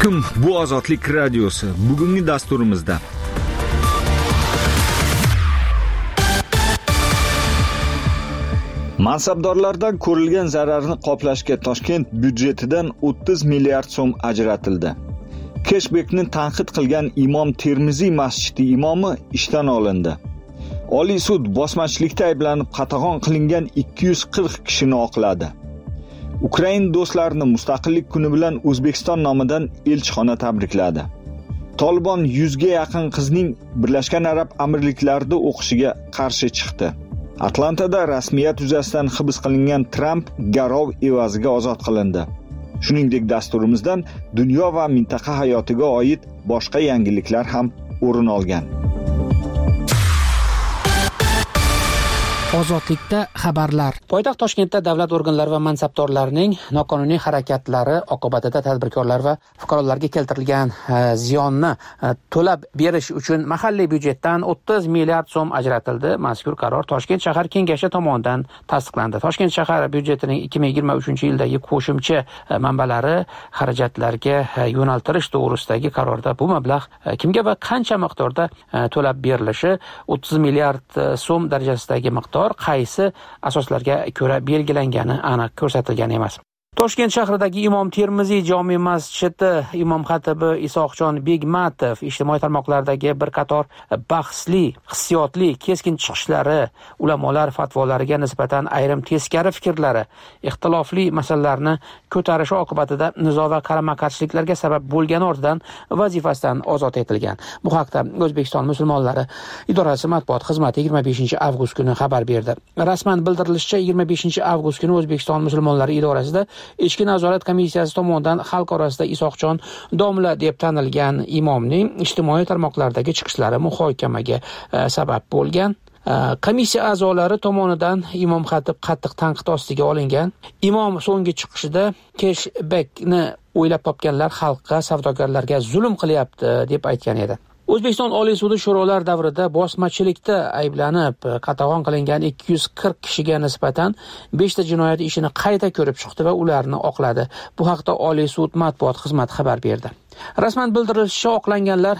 alaykum, bu Ozodlik radiosi. Bugungi dasturimizda mansabdorlardan ko'rilgan zararni qoplashga Toshkent byudjetidan 30 milliard so'm ajratildi. Keshbekni tanqid qilgan Imom Termiziy masjidi imomi ishdan olindi. Oliy sud bosmachilikda ayblanib qatag'on qilingan 240 kishini oqladi. Ukrain do'stlarini Mustaqillik kuni bilan O'zbekiston nomidan elchixona tabrikladi. Tolibon 100 ga yaqin qizning Birlashgan Arab Amirliklarida o'qishiga qarshi chiqdi. Atlantada rasmiyat yuzasidan hibs qilingan Tramp garov evaziga ozod qilindi. Shuningdek, dasturimizdan dunyo va mintaqa hayotiga oid boshqa yangiliklar ham o'rin olgan. Ozodlikda xabarlar. Poytaxt Toshkentda davlat organlari va mansabdorlarining noqonuniy harakatlari oqibatida tadbirkorlar va fuqarolarga keltirilgan ziyonni to'lab berish uchun mahalliy byudjetdan 30 milliard so'm ajratildi. Mazkur qaror Toshkent shahar kengashi tomonidan tasdiqlandi. Toshkent shahar byudjetining 2023-yildagi qo'shimcha manbalari xarajatlarga yo'naltirish to'g'risidagi qarorda bu mablag' kimga va qancha miqdorda to'lab berilishi, 30 milliard so'm darajasidagi miqdor qaysi asoslarga ko'ra belgilangani aniq ko'rsatilgan emas. Toshkent shahridagi Imom Termiziy jome masjidi imom xatibi Isoqjon Begmatov ijtimoiy tarmoqlardagi bir qator bahsli, hissiyotli, keskin chiqishlari, ulamolar fatvolariga nisbatan ayrim teskari fikrlari, ixtilofli masalalarni ko'tarishi oqibatida nizo va qarama-qarshiliklarga sabab bo'lgani ortidan vazifasidan ozod etilgan. Bu haqda O'zbekiston musulmonlari idorasi matbuot xizmati 25-avgust kuni xabar berdi. Rasman bildirilishicha, 25-avgust kuni O'zbekiston musulmonlari idorasida Ichki nazorat komissiyasi tomonidan xalq orasida Isoqjon domla deb tanilgan imomning ijtimoiy tarmoqlardagi chiqishlari muhokamaga sabab bo'lgan. Komissiya a'zolari tomonidan imom xatib qattiq tanqid ostiga olingan. Imom so'nggi chiqishida keshbekni o'ylab topganlar xalqqa, savdogarlarga zulm qilyapti deb aytgan edi. O'zbekiston Oliy sudi sho'rolar davrida bosmachilikda ayblanib qatag'on qilingan 240 kishiga nisbatan 5 ta jinoyat ishini qayta ko'rib chiqdi va ularni oqladi. Bu haqda Oliy sud matbuot xizmati xabar berdi. Rasman bildirilishicha, oqlanganlar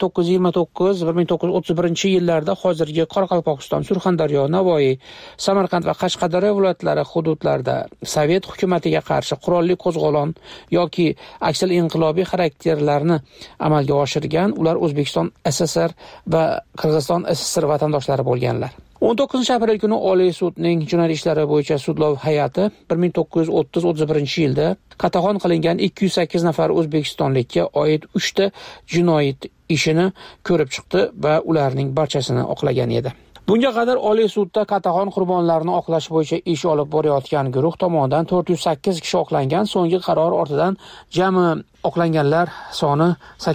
1929-1931-yillarda hozirgi Qoraqalpog'iston, Surxondaryo, Navoiy, Samarqand va Qashqadaryo viloyatlari hududlarida Sovet hukumatiga qarshi qurolli qo'zg'olon yoki aksil inqilobiy xarakterlarni amalga oshirgan. Ular O'zbekiston SSR va Qirg'iziston SSR vatandoshlari bo'lganlar. 19-aprel kuni Oliy sudning jinoyat ishlari bo'yicha sudlov hay'ati 1930-31-yilda qatag'on qilingan 208 nafar o'zbekistonlikka oid 3 ta jinoyat ishini ko'rib chiqdi va ularning barchasini oqlagan edi. Bunga qadar Oliy sudda qatag'on qurbonlarini oqlash bo'yicha ish olib borayotgan guruh tomonidan 408 kishi oqlangan. So'nggi qaror ortidan jami oqlanganlar soni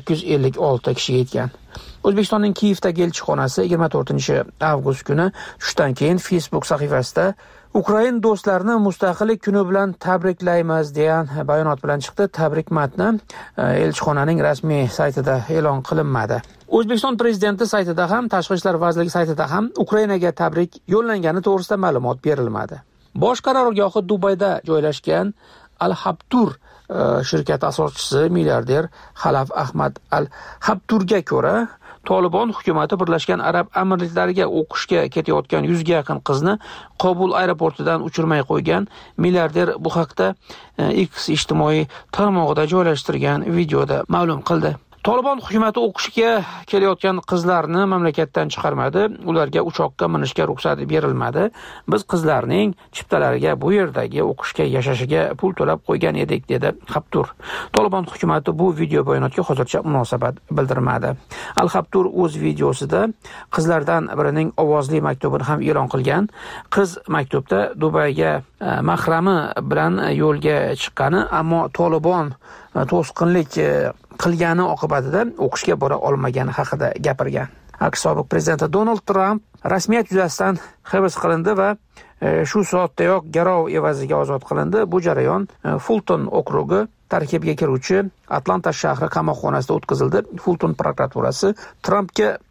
856 kishiga yetgan. O'zbekistonning Kiyevdagi elchixonasi 24-avgust kuni tushdan keyin Facebook sahifasida Ukrain do'stlarini Mustaqillik kuni bilan tabriklaymiz degan bayonot bilan chiqdi. Tabrik matni elchixonaning rasmiy saytida e'lon qilinmadi. O'zbekiston prezidenti saytida ham, Tashqi ishlar vazirligi saytida ham Ukrainaga tabrik yo'llangani to'g'risida ma'lumot berilmadi. Bosh qarorgohi Dubayda joylashgan Al-Habtur shirkati asoschisi milliarder Xalaf Ahmad Al-Habturga ko'ra, Tolibon hukumati Birlashgan Arab Amirliklariga o'qishga ketayotgan 100 ga yaqin qizni Qobul aeroportidan uchirmay qo'ygan. Milliarder bu haqda X ijtimoiy tarmog'ida joylashtirgan videoda ma'lum qildi. Tolibon hukumati o'qishga kelayotgan qizlarni mamlakatdan chiqarmadi, ularga uchoqqa minishga ruxsat berilmadi. Biz qizlarning chiptalariga bu yerdagi o'qishga yashashiga pul to'lab qo'ygan edik, dedi Habtur. Tolibon hukumati bu video bayonotga hozircha munosabat bildirmadi. Al-Habtur o'z videosida qizlardan birining ovozli maktubini ham e'lon qilgan. Qiz maktubda Dubayga mahrami bilan yo'lga chiqqani, ammo Tolibon to'sqinlik qilgani oqibatida o'qishga bora olmagani haqida gapirgan. AQSh sobiq prezidenti Donald Trump rasmiyat yuzasidan hibs qilindi va shu soatdayoq garov evaziga ozod qilindi. Bu jarayon Fulton okrugi tarkibiga kiruvchi Atlanta shahri qamoqxonasida o'tkazildi. Fulton prokuraturasi Trumpga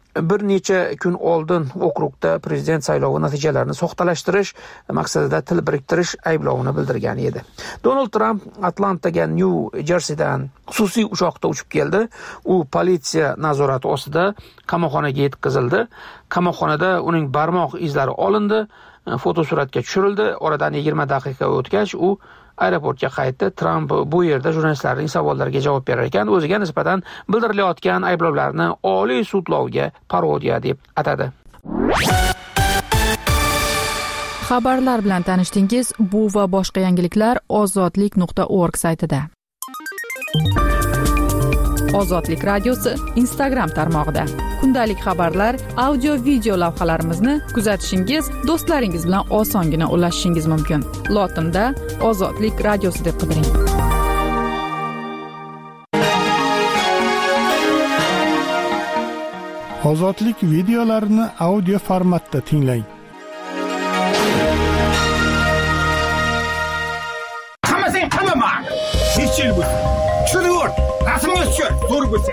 bir necha kun oldin okrugda prezident saylovi natijalarini soxtalashtirish maqsadida til biriktirish ayblovini bildirgan edi. Donald Trump Atlantaga New Jerseydan xususiy uchoqda uchib keldi. U politsiya nazorati ostida qamoqxonaga yetkazildi. Qamoqxonada uning barmoq izlari olindi, fotosuratga tushirildi. Oradan 20 daqiqa o'tgach u aeroportga qaytdi. Trump bu yerda jurnalistlarning savollariga javob berar ekan, o'ziga nisbatan bildirilayotgan ayblovlarni Oliy sudlovga parodiya deb atadi. Xabarlar bilan tanishdingiz. Bu va boshqa yangiliklar ozodlik.org saytida. Ozodlik radiosi Instagram tarmog'ida. Kundalik xabarlar, audio, video lavhalarimizni kuzatishingiz, do'stlaringiz bilan osongina ulashishingiz mumkin. Lotinda Ozodlik radiosi deb qidiring. Ozodlik videolarini audio formatda tinglang. Hammasini qilma. Hech yil bo'lsa. Tushunur. Rasmga tushir, zo'r bo'lsa.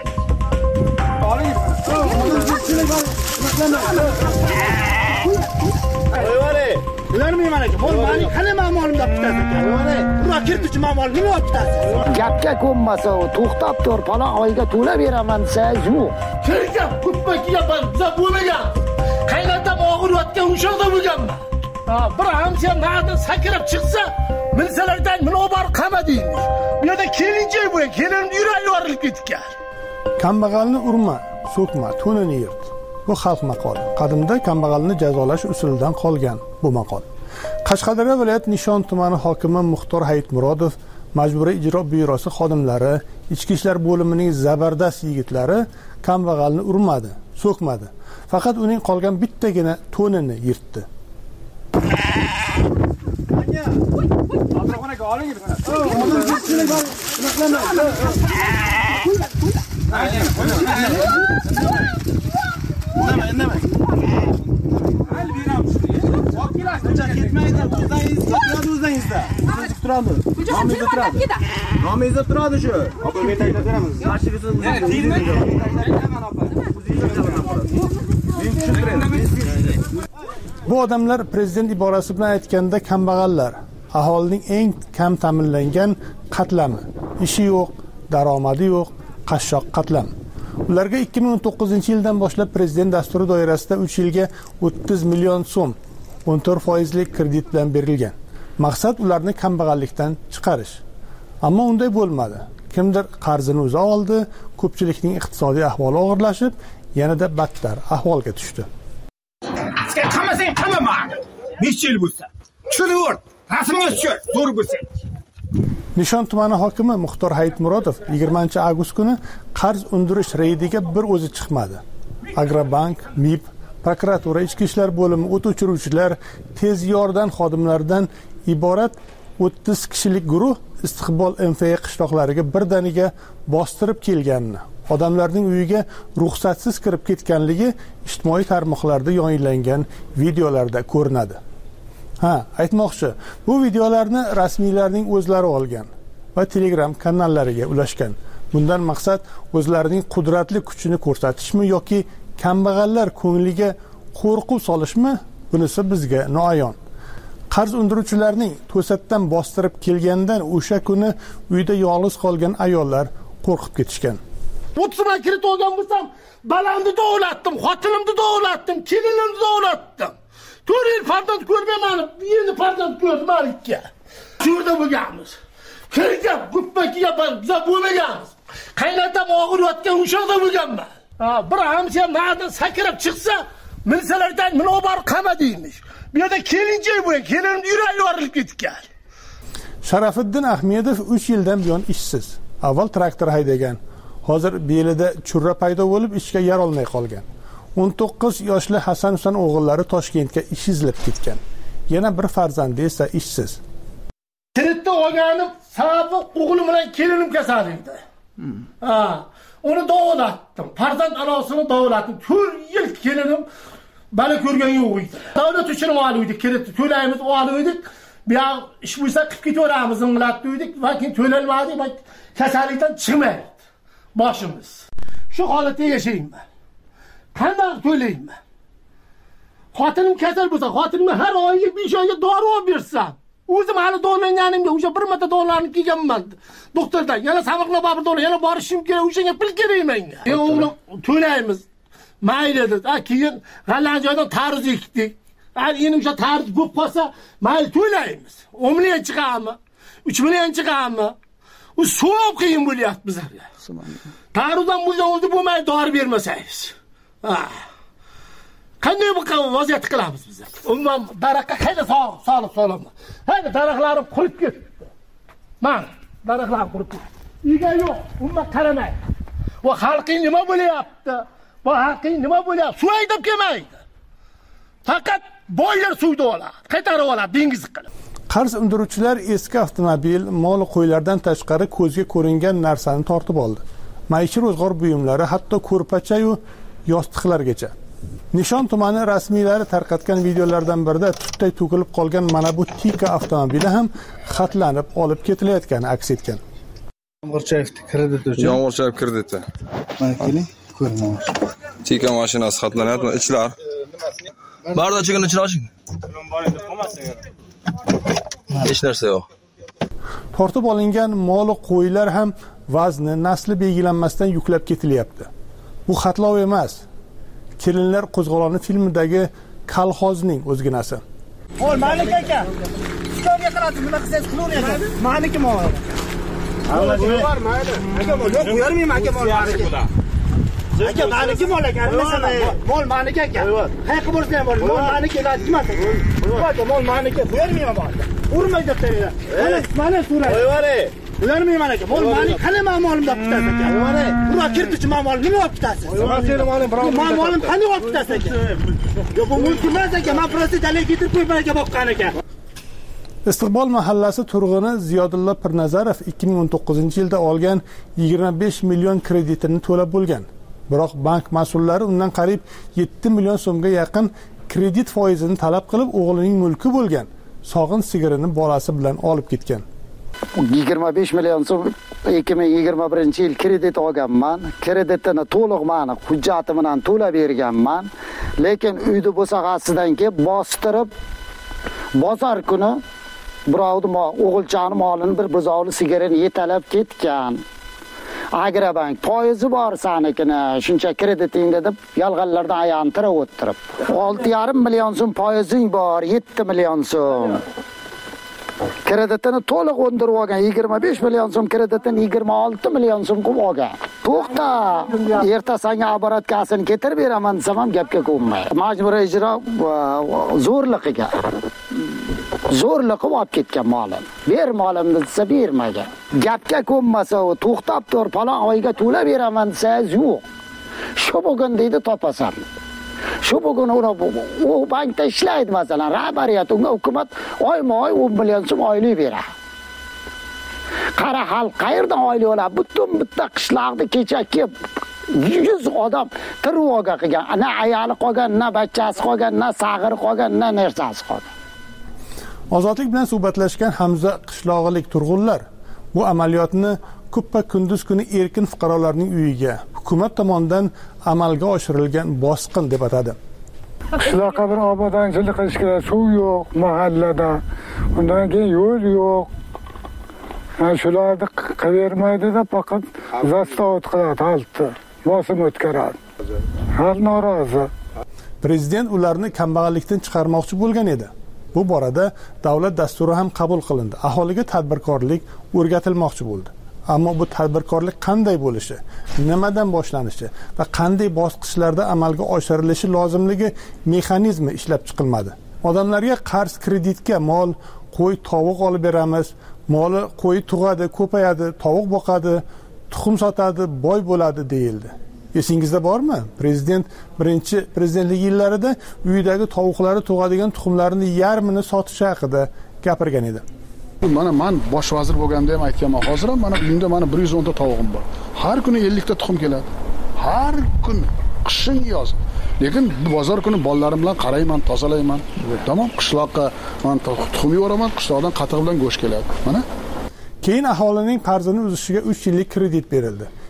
Ayvore, ularni mana shu bo'lmani qani ma'molimda bitadi. Ayvore, bura kirtuvchi ma'mol nima bitadi? Gapga ko'nmasa, to'xtab tur, falon oyga to'lab beraman desangiz yo'q. Kirgap, ko'paki yapan, biza bo'lmagan. Qaynatam og'iriyotgan o'shoqda bo'lganman. Bir hamsa nada sakrab chiqsa, milsalardan meni olib qama deymiz. Bu yerda kelinchak bo'ling, kelinimni yuragi yorilib ketgan. Kambag'alni urma, so'kma, to'nini yirt. Bu xalq maqoli. Qadimda kambag'alni jazolash usulidan qolgan bu maqol. Qashqadaryo viloyat Nishon tumani hokimi Muxtor Hayitmurodov Majburiy ijro byurosi xodimlari, ichki ishlar bo'limining zabardast yigitlari kambag'alni urmadi, so'kmadi. Faqat uning qolgan bittagina to'nini yirtdi. Nomizda turadi shu. Bu odamlar prezident iborasi bilan aytganda kambag'allar, aholining eng kam ta'minlangan qatlami, ishi yo'q, daromadi yo'q, qashshoq qatlam. Ularga 2019-yildan boshlab prezident dasturi doirasida 3 yilga 30 million so'm 14% kredit bilan berilgan. Maqsad ularni kambag'allikdan chiqarish. Ammo unday bo'lmadi. Kimdir qarzini o'zi oldi, ko'pchilikning iqtisodiy ahvoli og'irlashib, yanada battar ahvolga tushdi. Qilmasang qilma. 5 yil bo'lsa. Tushunur. Rasmga tushir, zo'r bo'lsa. Nishon tumani hokimi Muxtor Hayitmurodov 20-avgust kuni qarz undirish reydiga bir o'zi chiqmadi. Agrobank, MIB, prokuratura, ichki ishlar bo'limi, o't o'chiruvchilar, tez yordam xodimlaridan iborat 30 kishilik guruh Istiqbol MFA qishloqlariga birdaniga bostirib kelganini, odamlarning uyiga ruxsatsiz kirib ketganligi ijtimoiy tarmoqlarda yayınlangan videolarda ko'rinadi. Aytmoqchi, bu videolarni rasmiylarning o'zlari olgan va Telegram kanallariga ulashgan. Bundan maqsad o'zlarining qudratli kuchini ko'rsatishmi yoki kambag'allar ko'ngliga qo'rquv solishmi? Bunisi bizga noayon. Qarz undiruvchilarning to'satdan bostirib kelgandan o'sha kuni uyda yolg'iz qolgan ayollar qo'rqib ketishgan. 30 ming kredit olgan bo'lsam, balamni dovlatdim, xotinimni dovlatdim, kelinimni dovlatdim. 4 yil farzand ko'rmayman, endi farzand ko'rdim ikki. Shu yerda bo'lganmiz. Kirgap, guppaki yapan, biza bo'lmaganmiz. Qaynatam og'iriyotgan o'shoqda bo'lganman. Bir hamsa nada sakrab chiqsa, milsalardan meni olib qama deymiz. Bu yerda kelinchak bo'ling, kelinimni yuragi yorilib ketgan. Sharafiddin Ahmedov 3 yildan buyon ishsiz. Avval traktor haydagan. Hozir belida churra paydo bo'lib ishga yarolmay qolgan. 19 yoshli Hasan Husan o'g'illari Toshkentga ish izlab ketgan. Yana bir farzandi esa ishsiz. Kreditni olganim sababi o'g'lim bilan kelinim kasal edi. Uni davolatdim. Farzand anosini davolatdim. 4 yil kelinim bana ko'rgan yo'q edi. Davlat uchun oldik, kreditni to'laymiz, oldik. Bu yoq ish bo'lsa qilib ketaveramiz, inglatdik, lekin to'lanmadi, kasallikdan chiqmaydi boshimiz. Shu holatda yashayman. Qanday to'layman. Xotinim kasal bo'lsa, xotinimga har oyiga 5 oyga dori olib bersam, o'zim hali do'langanimga o'sha bir marta dorilarni kiyganman. Doktordan yana samoqla bir dori, yana borishim kerak, o'shanga pul kerak menga. O'g'lim to'laymiz. Mayli dedi. Keyin g'allan joydan tarz ekdik. Endi o'sha tarz ko'p qolsa, mayli to'laymiz. 10 million chiqadimi? 3 million chiqadimi? U so'p qiyin bo'lyapti bizlarga. Tarzdan o'zi bo'lmay dori bermasangiz. Qanday bu vaziyat qilamiz biz? Umuman daraxtga qayda sog'liq. Hayda daraxtlarim qurib ketdi. Mana daraxtlar qurib ketdi. Ega yo'q, umuman qaramay. Va xalqing nima bo'lyapti? Bu xalqing nima bo'lyapti? Suv haydab kelmaydi. Faqat boylar suvda oladi, qaytarib oladi dengiz qilib. Qarz undiruvchilar eski avtomobil, mol qo'ylardan tashqari ko'zga ko'ringan narsani tortib oldi. Maishiy ro'zg'or buyumlari, hatto ko'rpacha-yu yostiqlargacha. Nishon tumani rasmiylari tarqatgan videolardan birida tutday to'kilib qolgan mana bu Tika avtomobili ham xatlanib olib ketilayotgani aks etgan. Yomg'irchayevning krediti uchun. Yomg'irchayev krediti. Mana keling, ko'ring. Tika mashinasi xatlanyapti, ichlar. Barda chiqin ichini oching. Hech narsa yo'q. Tortib olingan mol qo'ylar ham vazni, nasli belgilanmasdan yuklab ketilyapti. Bu xatlov emas. Kelinlar qo'zg'oloni filmidagi kolxozning o'zginasi. Mol Malik aka. Stolga qarab nima qilsangiz qilaverasiz. Maliki mol. Hamma bor, mayli. Aka mol yo'q, qo'yarmayman aka mol. Aka Maliki mol aka, mol Malik aka. Qayerga bo'lsa ham bor. Mol Malik emas. Aka mol Maliki, qo'yarmayman bor. Urmay deb tayyor. Mana surat. Qo'yvare. Ularmayman aka. Mol Malik qanday molimda olib ketasiz aka? Qo'yvare. Bura kirdichi mol nima olib ketasiz? Molim qanday olib ketasiz aka? Yo'q, bu mumkin emas aka. Men prosta dalil keltirib qo'yman aka boqqan aka. Istiqbol mahallasi turg'uni Ziyodulla Pirnazarov 2019-yilda olgan 25 million kreditini to'lab bo'lgan. Biroq bank mas'ullari undan qariyb 7 million so'mga yaqin kredit foizini talab qilib, o'g'lining mulki bo'lgan sog'in sigirini bolasi bilan olib ketgan. 25 million so'm 2021-yil kredit olganman. Kreditini to'liq ma'ni hujjati bilan to'lab berganman. Lekin uyda bo'sag'asidan kelib bostirib bozor kuni birovning o'g'ilchani molini bir buzovli sigarini yetalab ketgan. Agrobank foizi bor sanikini, shuncha krediting deb yolg'onlardan aylantirib o'tirib. 6,5 million so'm foizing bor, 7 million so'm. Kreditini to'liq undirib olgan, 25 million so'm kreditini 26 million so'm qilib olgan. To'xta, erta senga oborotkasini keltirib beraman desam ham gapga ko'nmaydi. Majburiy ijro zo'rliqiga. Zo'rliq qilib olib ketgan molim. Ber molimni desa bermagan. Gapga ko'nmasa u to'xtab tur, falon oyga to'lab beraman desa yo'q. Shu bugun deydi topasan. Shu bugun u bankda ishlaydi masalan, rahbariyat unga hukumat oyma-oy 10 million so'm oylik beradi. Qara xalq qayerdan oylik oladi? Butun bitta qishloqda kecha kelib 100 odam tirvoga qilgan. Na ayoli qolgan, na bachchasi qolgan, na sag'iri qolgan, na narsasi qolgan. Ozodlik bilan suhbatlashgan Hamza qishlog'ilik turg'unlar bu amaliyotni kuppa kunduz kuni erkin fuqarolarning uyiga hukumat tomonidan amalga oshirilgan bosqin deb atadi. Qishloqqa bir obodonchilik qilish kerak, suv yo'q mahallada. Undan keyin yo'l yo'q. Shularni qilavermaydi-da, faqat zastavot qiladi, haltni bosim o'tkazadi. Xalq norozi. Prezident ularni kambag'allikdan chiqarmoqchi bo'lgan edi. Bu borada davlat dasturi ham qabul qilindi. Aholiga tadbirkorlik o'rgatilmoqchi bo'ldi. Ammo bu tadbirkorlik qanday bo'lishi, nimadan boshlanishi va qanday bosqichlarda amalga oshirilishi lozimligi mexanizmi ishlab chiqilmadi. Odamlarga qarz kreditga mol, qo'y, tovuq olib beramiz. Moli qo'y tug'adi, ko'payadi, tovuq boqadi, tuxum sotadi, boy bo'ladi deyildi. Esingizda bormi? Prezident birinchi prezidentlik yillarida uyidagi tovuqlari tug'adigan tuxumlarini yarmini sotish haqida gapirgan edi. Mana men bosh vazir bo'lganda ham aytganman, hozir ham mana uyimda mana 110 ta tovuqim bor. Har kuni 50 ta tuxum keladi. Har kun qishin yoz. Lekin bozor kuni bolalarim bilan qarayman, tozalayman. Tamom, qishloqqa men tuxum yuboraman, qishloqdan qatiq bilan go'sht keladi. Mana. Keyin aholining qarzini uzishiga 3 yillik kredit berildi.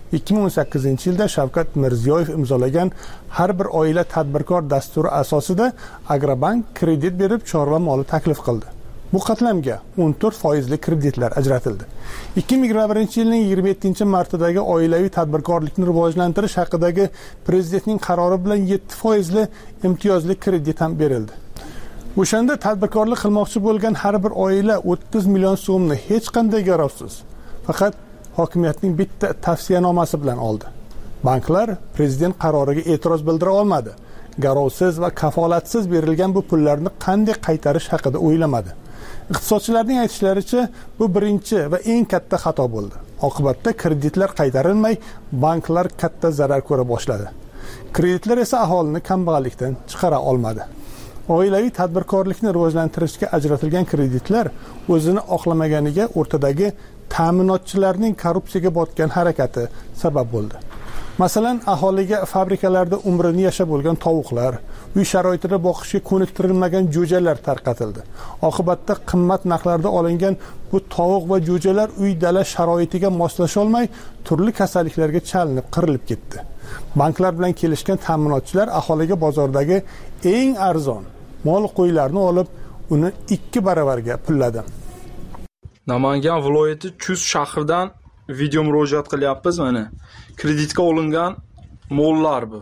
2018-yilda Shavkat Mirziyoyev imzolagan har bir oila tadbirkor dasturi asosida Agrobank kredit berib chorva moli taklif qildi. Bu qatlamga 14% kreditlar ajratildi. 2021-yilning 27-martidagi oilaviy tadbirkorlikni rivojlantirish haqidagi prezidentning qarori bilan 7% imtiyozli kredit ham berildi. O'shanda tadbirkorlik qilmoqchi bo'lgan har bir oila 30 million so'mni hech qanday garovsiz, faqat hokimiyatning bitta tavsiyanomasi bilan oldi. Banklar prezident qaroriga e'tiroz bildira olmadi. Garovsiz va kafolatsiz berilgan bu pullarni qanday qaytarish haqida o'ylamadi. Iqtisodchilarning aytishlaricha, bu birinchi va eng katta xato bo'ldi. Oqibatda kreditlar qaytarilmay, banklar katta zarar ko'ra boshladi. Kreditlar esa aholini kambag'allikdan chiqara olmadi. Oilaviy tadbirkorlikni rivojlantirishga ajratilgan kreditlar o'zini oqlamaganiga o'rtadagi ta'minotchilarning korrupsiyaga botgan harakati sabab bo'ldi. Masalan, aholiga fabrikalarda umrini yashab bo'lgan tovuqlar, uy sharoitida boqishga ko'niktirilmagan jo'jalar tarqatildi. Oqibatda qimmat narxlarda olingan bu tovuq va jo'jalar uy-dala sharoitiga moslasha olmay, turli kasalliklarga chalinib, qirilib ketdi. Banklar bilan kelishgan ta'minotchilar aholiga bozordagi eng arzon mol qo'ylarni olib, uni 2 baravarga pulladi. Namangan viloyati Chus shahridan video murojaat qilyapmiz mana. Kreditga olingan mollar bu.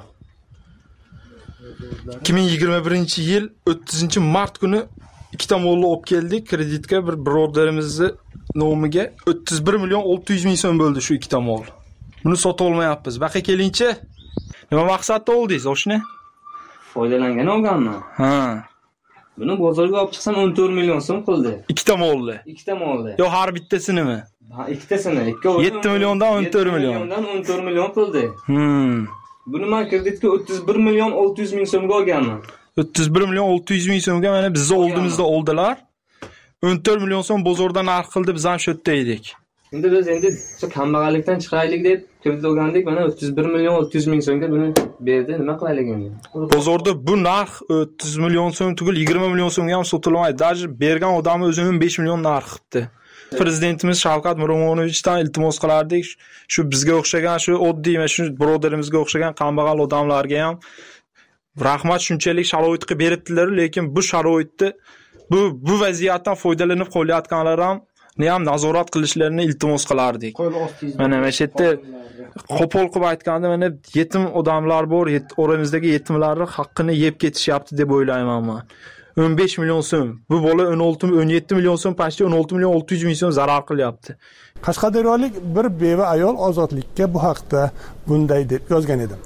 2021-yil 30-mart kuni ikkita molni olib keldik. Kreditga bir birodarimizni nomiga 31 million 600 ming so'm bo'ldi shu ikkita mol. Buni sota olmayapmiz. Baqa kelingchi. Nima maqsadda oldingiz oshni? Foydalangan olganman. Ha. Buni bozorga olib chiqsam 14 million so'm qildi. Ikkita molni. Ikkita molni. Yo, har bittasini-mi? Ha, ikkitasini. 7 milliondan 14 million. 7 milliondan 14 million qildi. Buni men kreditga 31 million 600 ming so'mga olganman. 31 million 600 ming so'mga mana bizni oldimizda oldilar. 14 million so'm bozorda narx qildi, biz ham shu yerda edik. Endi biz shu kambag'allikdan chiqaylik deb kredit olgandik, mana 31 million 600 ming so'mga buni berdi. Nima qilaylik endi? Bozorda bu narx 30 million so'm tugul 20 million so'mga ham sotilmaydi. Даже bergan odami o'zining 5 million narx qildi. Prezidentimiz Shavkat Miromonovichdan iltimos qilardik, shu bizga o'xshagan, shu oddiy va shu birodarimizga o'xshagan kambag'al odamlarga ham rahmat, shunchalik sharoit qilib beribdilar, lekin bu sharoitni bu vaziyatdan foydalanib qo'yayotganlar ham nazorat qilishlarini iltimos qilardik. Mana shu yerda qo'pol qilib aytganda, mana yetim odamlar bor, oramizdagi yetimlarning haqqini yeb ketishyapti deb o'ylayman men. 15 million so'm. Bu bola 17 million so'm, pastda 16 million 600 ming so'm zarar qilyapti. Qashqadaryolik bir beva ayol Ozodlikka bu haqda bunday deb yozgan edi.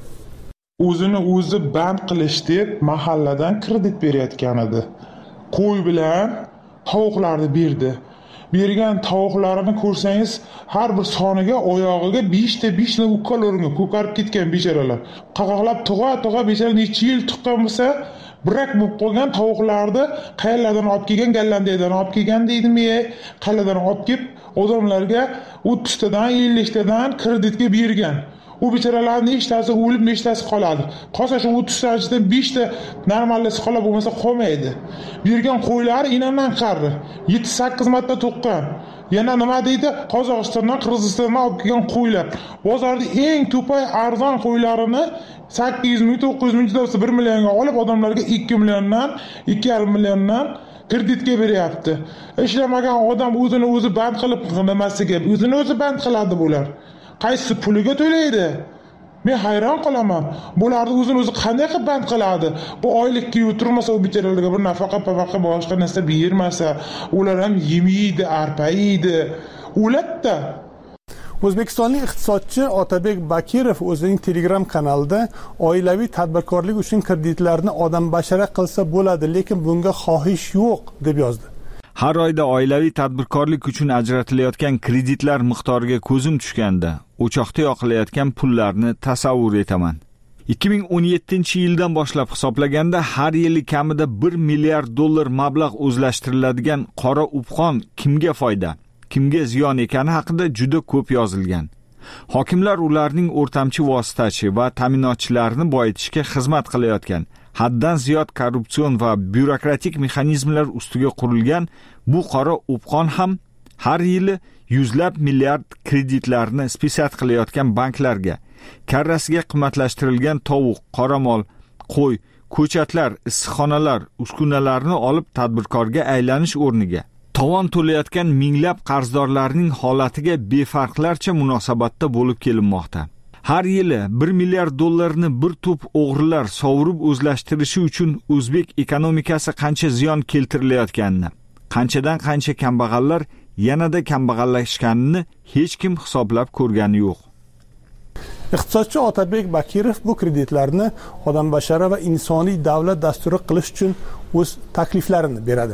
O'zini o'zi band qilish deb mahalladan kredit berayotgan edi. Qo'y bilan tovuqlarni berdi. Bergan tovuqlarini ko'rsangiz, har bir soniga oyog'iga 5 ta ukalarni ko'karib ketgan bechoralar. Qaqoqlab tug'a bechora necha yil tuqqan bo'lsa, birak bo'lib qolgan tovuqlarni qayerlardan olib kelgan, Gollandiyadan olib kelgan deydimi, qayerlardan olib kelib odamlarga 30 tadan 50 tadan kreditga bergan. U bechoralarning nechtasi o'lib, nechtasi qoladi. Qolsa shu 30 tadan 5 ta normallisi qolib bo'lmasa qolmaydi. Bergan qo'ylar inamdan qarri 7-8 marta tuqqan. Yana nima deydi? Qozog'istondan, Qirg'izistondan olib kelgan qo'ylar. Bozorda eng to'pay arzon qo'ylarini 800 ming, 900 ming deb 1 millionga olib, odamlarga 2 milliondan, 2,5 milliondan kreditga beryapti. Ishlamagan odam o'zini o'zi band qilib qilmasiga, o'zini o'zi band qiladi bular. Qaysi puliga to'laydi? Men hayron qolaman. Bularni o'zini o'zi qanday qilib band qiladi? Bu oylikka yuturmasa, u bicharalarga bir nafaqa boshqa narsa bermasa, ular ham yemaydi, arpa yeydi. O'latda. O'zbekistonlik iqtisodchi Otabek Bakirov o'zining Telegram kanalida oilaviy tadbirkorlik uchun kreditlarni odambashara qilsa bo'ladi, lekin bunga xohish yo'q deb yozdi. Har oyda oilaviy tadbirkorlik uchun ajratilayotgan kreditlar miqdoriga ko'zim tushganda, o'choqda yoqilayotgan pullarni tasavvur etaman. 2017-yildan boshlab hisoblaganda har yili kamida 1 milliard dollar mablag' o'zlashtiriladigan qora upqon kimga foyda, kimga ziyon ekani haqida juda ko'p yozilgan. Hokimlar ularning o'rtamchi vositachi va ta'minotchilarni boyitishga xizmat qilayotgan, haddan ziyod korrupsion va byurokratik mexanizmlar ustiga qurilgan bu qora upqon ham har yili yuzlab milliard kreditlarni spesat qilayotgan banklarga, karrasiga qimmatlashtirilgan tovuq, qoramol, qo'y, ko'chatlar, issiqxonalar, uskunalarni olib tadbirkorga aylanish o'rniga tovon to'layotgan minglab qarzdorlarning holatiga befarqlarcha munosabatda bo'lib kelinmoqda. Har yili 1 milliard dollarni bir to'p o'g'rilar sovurib o'zlashtirishi uchun o'zbek ekonomikasi qancha ziyon keltirilayotganini, qanchadan qancha kambag'allar yanada kambag'allashganini hech kim hisoblab ko'rgani yo'q. Iqtisodchi Otabek Bakirov bu kreditlarni odambashara va insoniy davlat dasturi qilish uchun o'z takliflarini beradi.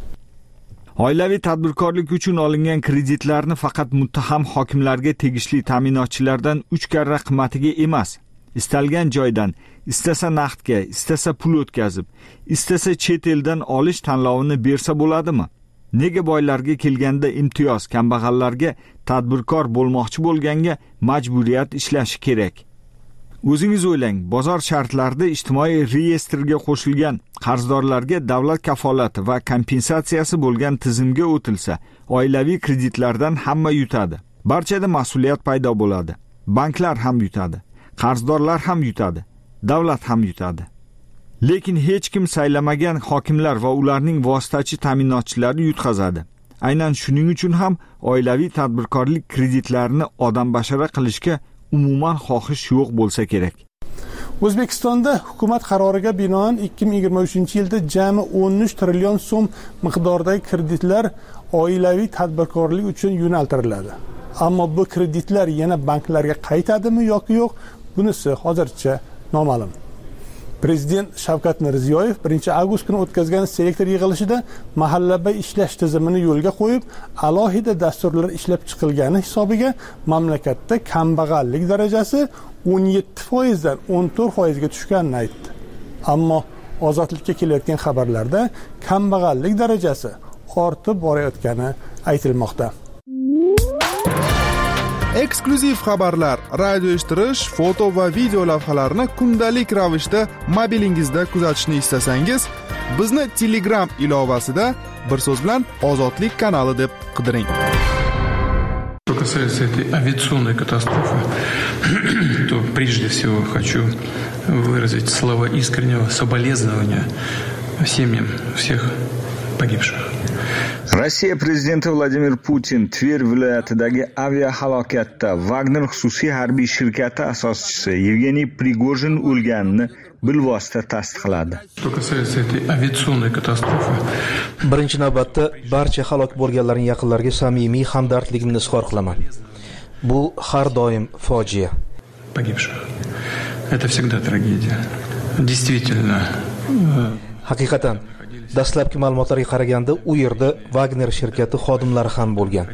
Oilaviy tadbirkorlik uchun olingan kreditlarni faqat muttaham hokimlarga tegishli ta'minotchilardan 3 karra qimmatiga emas, istalgan joydan, istasa naqdga, istasa pul o'tkazib, istasa chet eldan olish tanlovini bersa bo'ladimi? Nega boylarga kelganda imtiyoz, kambag'allarga tadbirkor bo'lmoqchi bo'lganga majburiyat ishlashi kerak? O'zingiz o'ylang, bozor shartlarida ijtimoiy reyestrga qo'shilgan qarzdorlarga davlat kafolati va kompensatsiyasi bo'lgan tizimga o'tilsa, oilaviy kreditlardan hamma yutadi. Barchada mas'uliyat paydo bo'ladi. Banklar ham yutadi, qarzdorlar ham yutadi, davlat ham yutadi. Lekin hech kim saylamagan hokimlar va ularning vositachi ta'minotchilari yutqazadi. Aynan shuning uchun ham oilaviy tadbirkorlik kreditlarini odambashara qilishga umuman xohish yo'q bo'lsa kerak. O'zbekistonda hukumat qaroriga binoan 2023-yilda jami 13 trillion so'm miqdordagi kreditlar oilaviy tadbirkorlik uchun yo'naltiriladi. Ammo bu kreditlar yana banklarga qaytadimi yoki yo'q, bunisi hozircha noma'lum. Prezident Shavkat Mirziyoyev 1-avgust kuni o'tkazgan selektor yig'ilishida mahallabay ishlash tizimini yo'lga qo'yib, alohida dasturlar ishlab chiqilgani hisobiga mamlakatda kambag'allik darajasi 17% dan 14% ga tushganini aytdi. Ammo ozodlikka kelayotgan xabarlarda kambag'allik darajasi ortib borayotgani aytilmoqda. Eksklyuziv xabarlar, radio eshittirish, foto va video lavhalarni kundalik ravishda mobilingizda kuzatishni istasangiz, bizni Telegram ilovasida bir so'z bilan Ozodlik kanali deb qidiring. Что касается этой авиационной катастрофы, то прежде всего хочу выразить слова искреннего соболезнования семьям всех погибших. Rossiya prezidenti Vladimir Putin Tver viloyatidagi aviahalokatda Wagner xususiy harbiy shirkati asoschisi Yevgeniy Prigojin o'lganini bilvosita tasdiqladi. Что касается этой авиационной катастрофы, birinchi navbatda barcha halok bo'lganlarning yaqinlariga samimiy hamdardligimni izhor qilaman. Bu har doim fojia. Погибших. Это всегда трагедия. Действительно. Haqiqatan dastlabki ma'lumotlarga qaraganda u yerda Wagner shirkati xodimlari ham bo'lgan.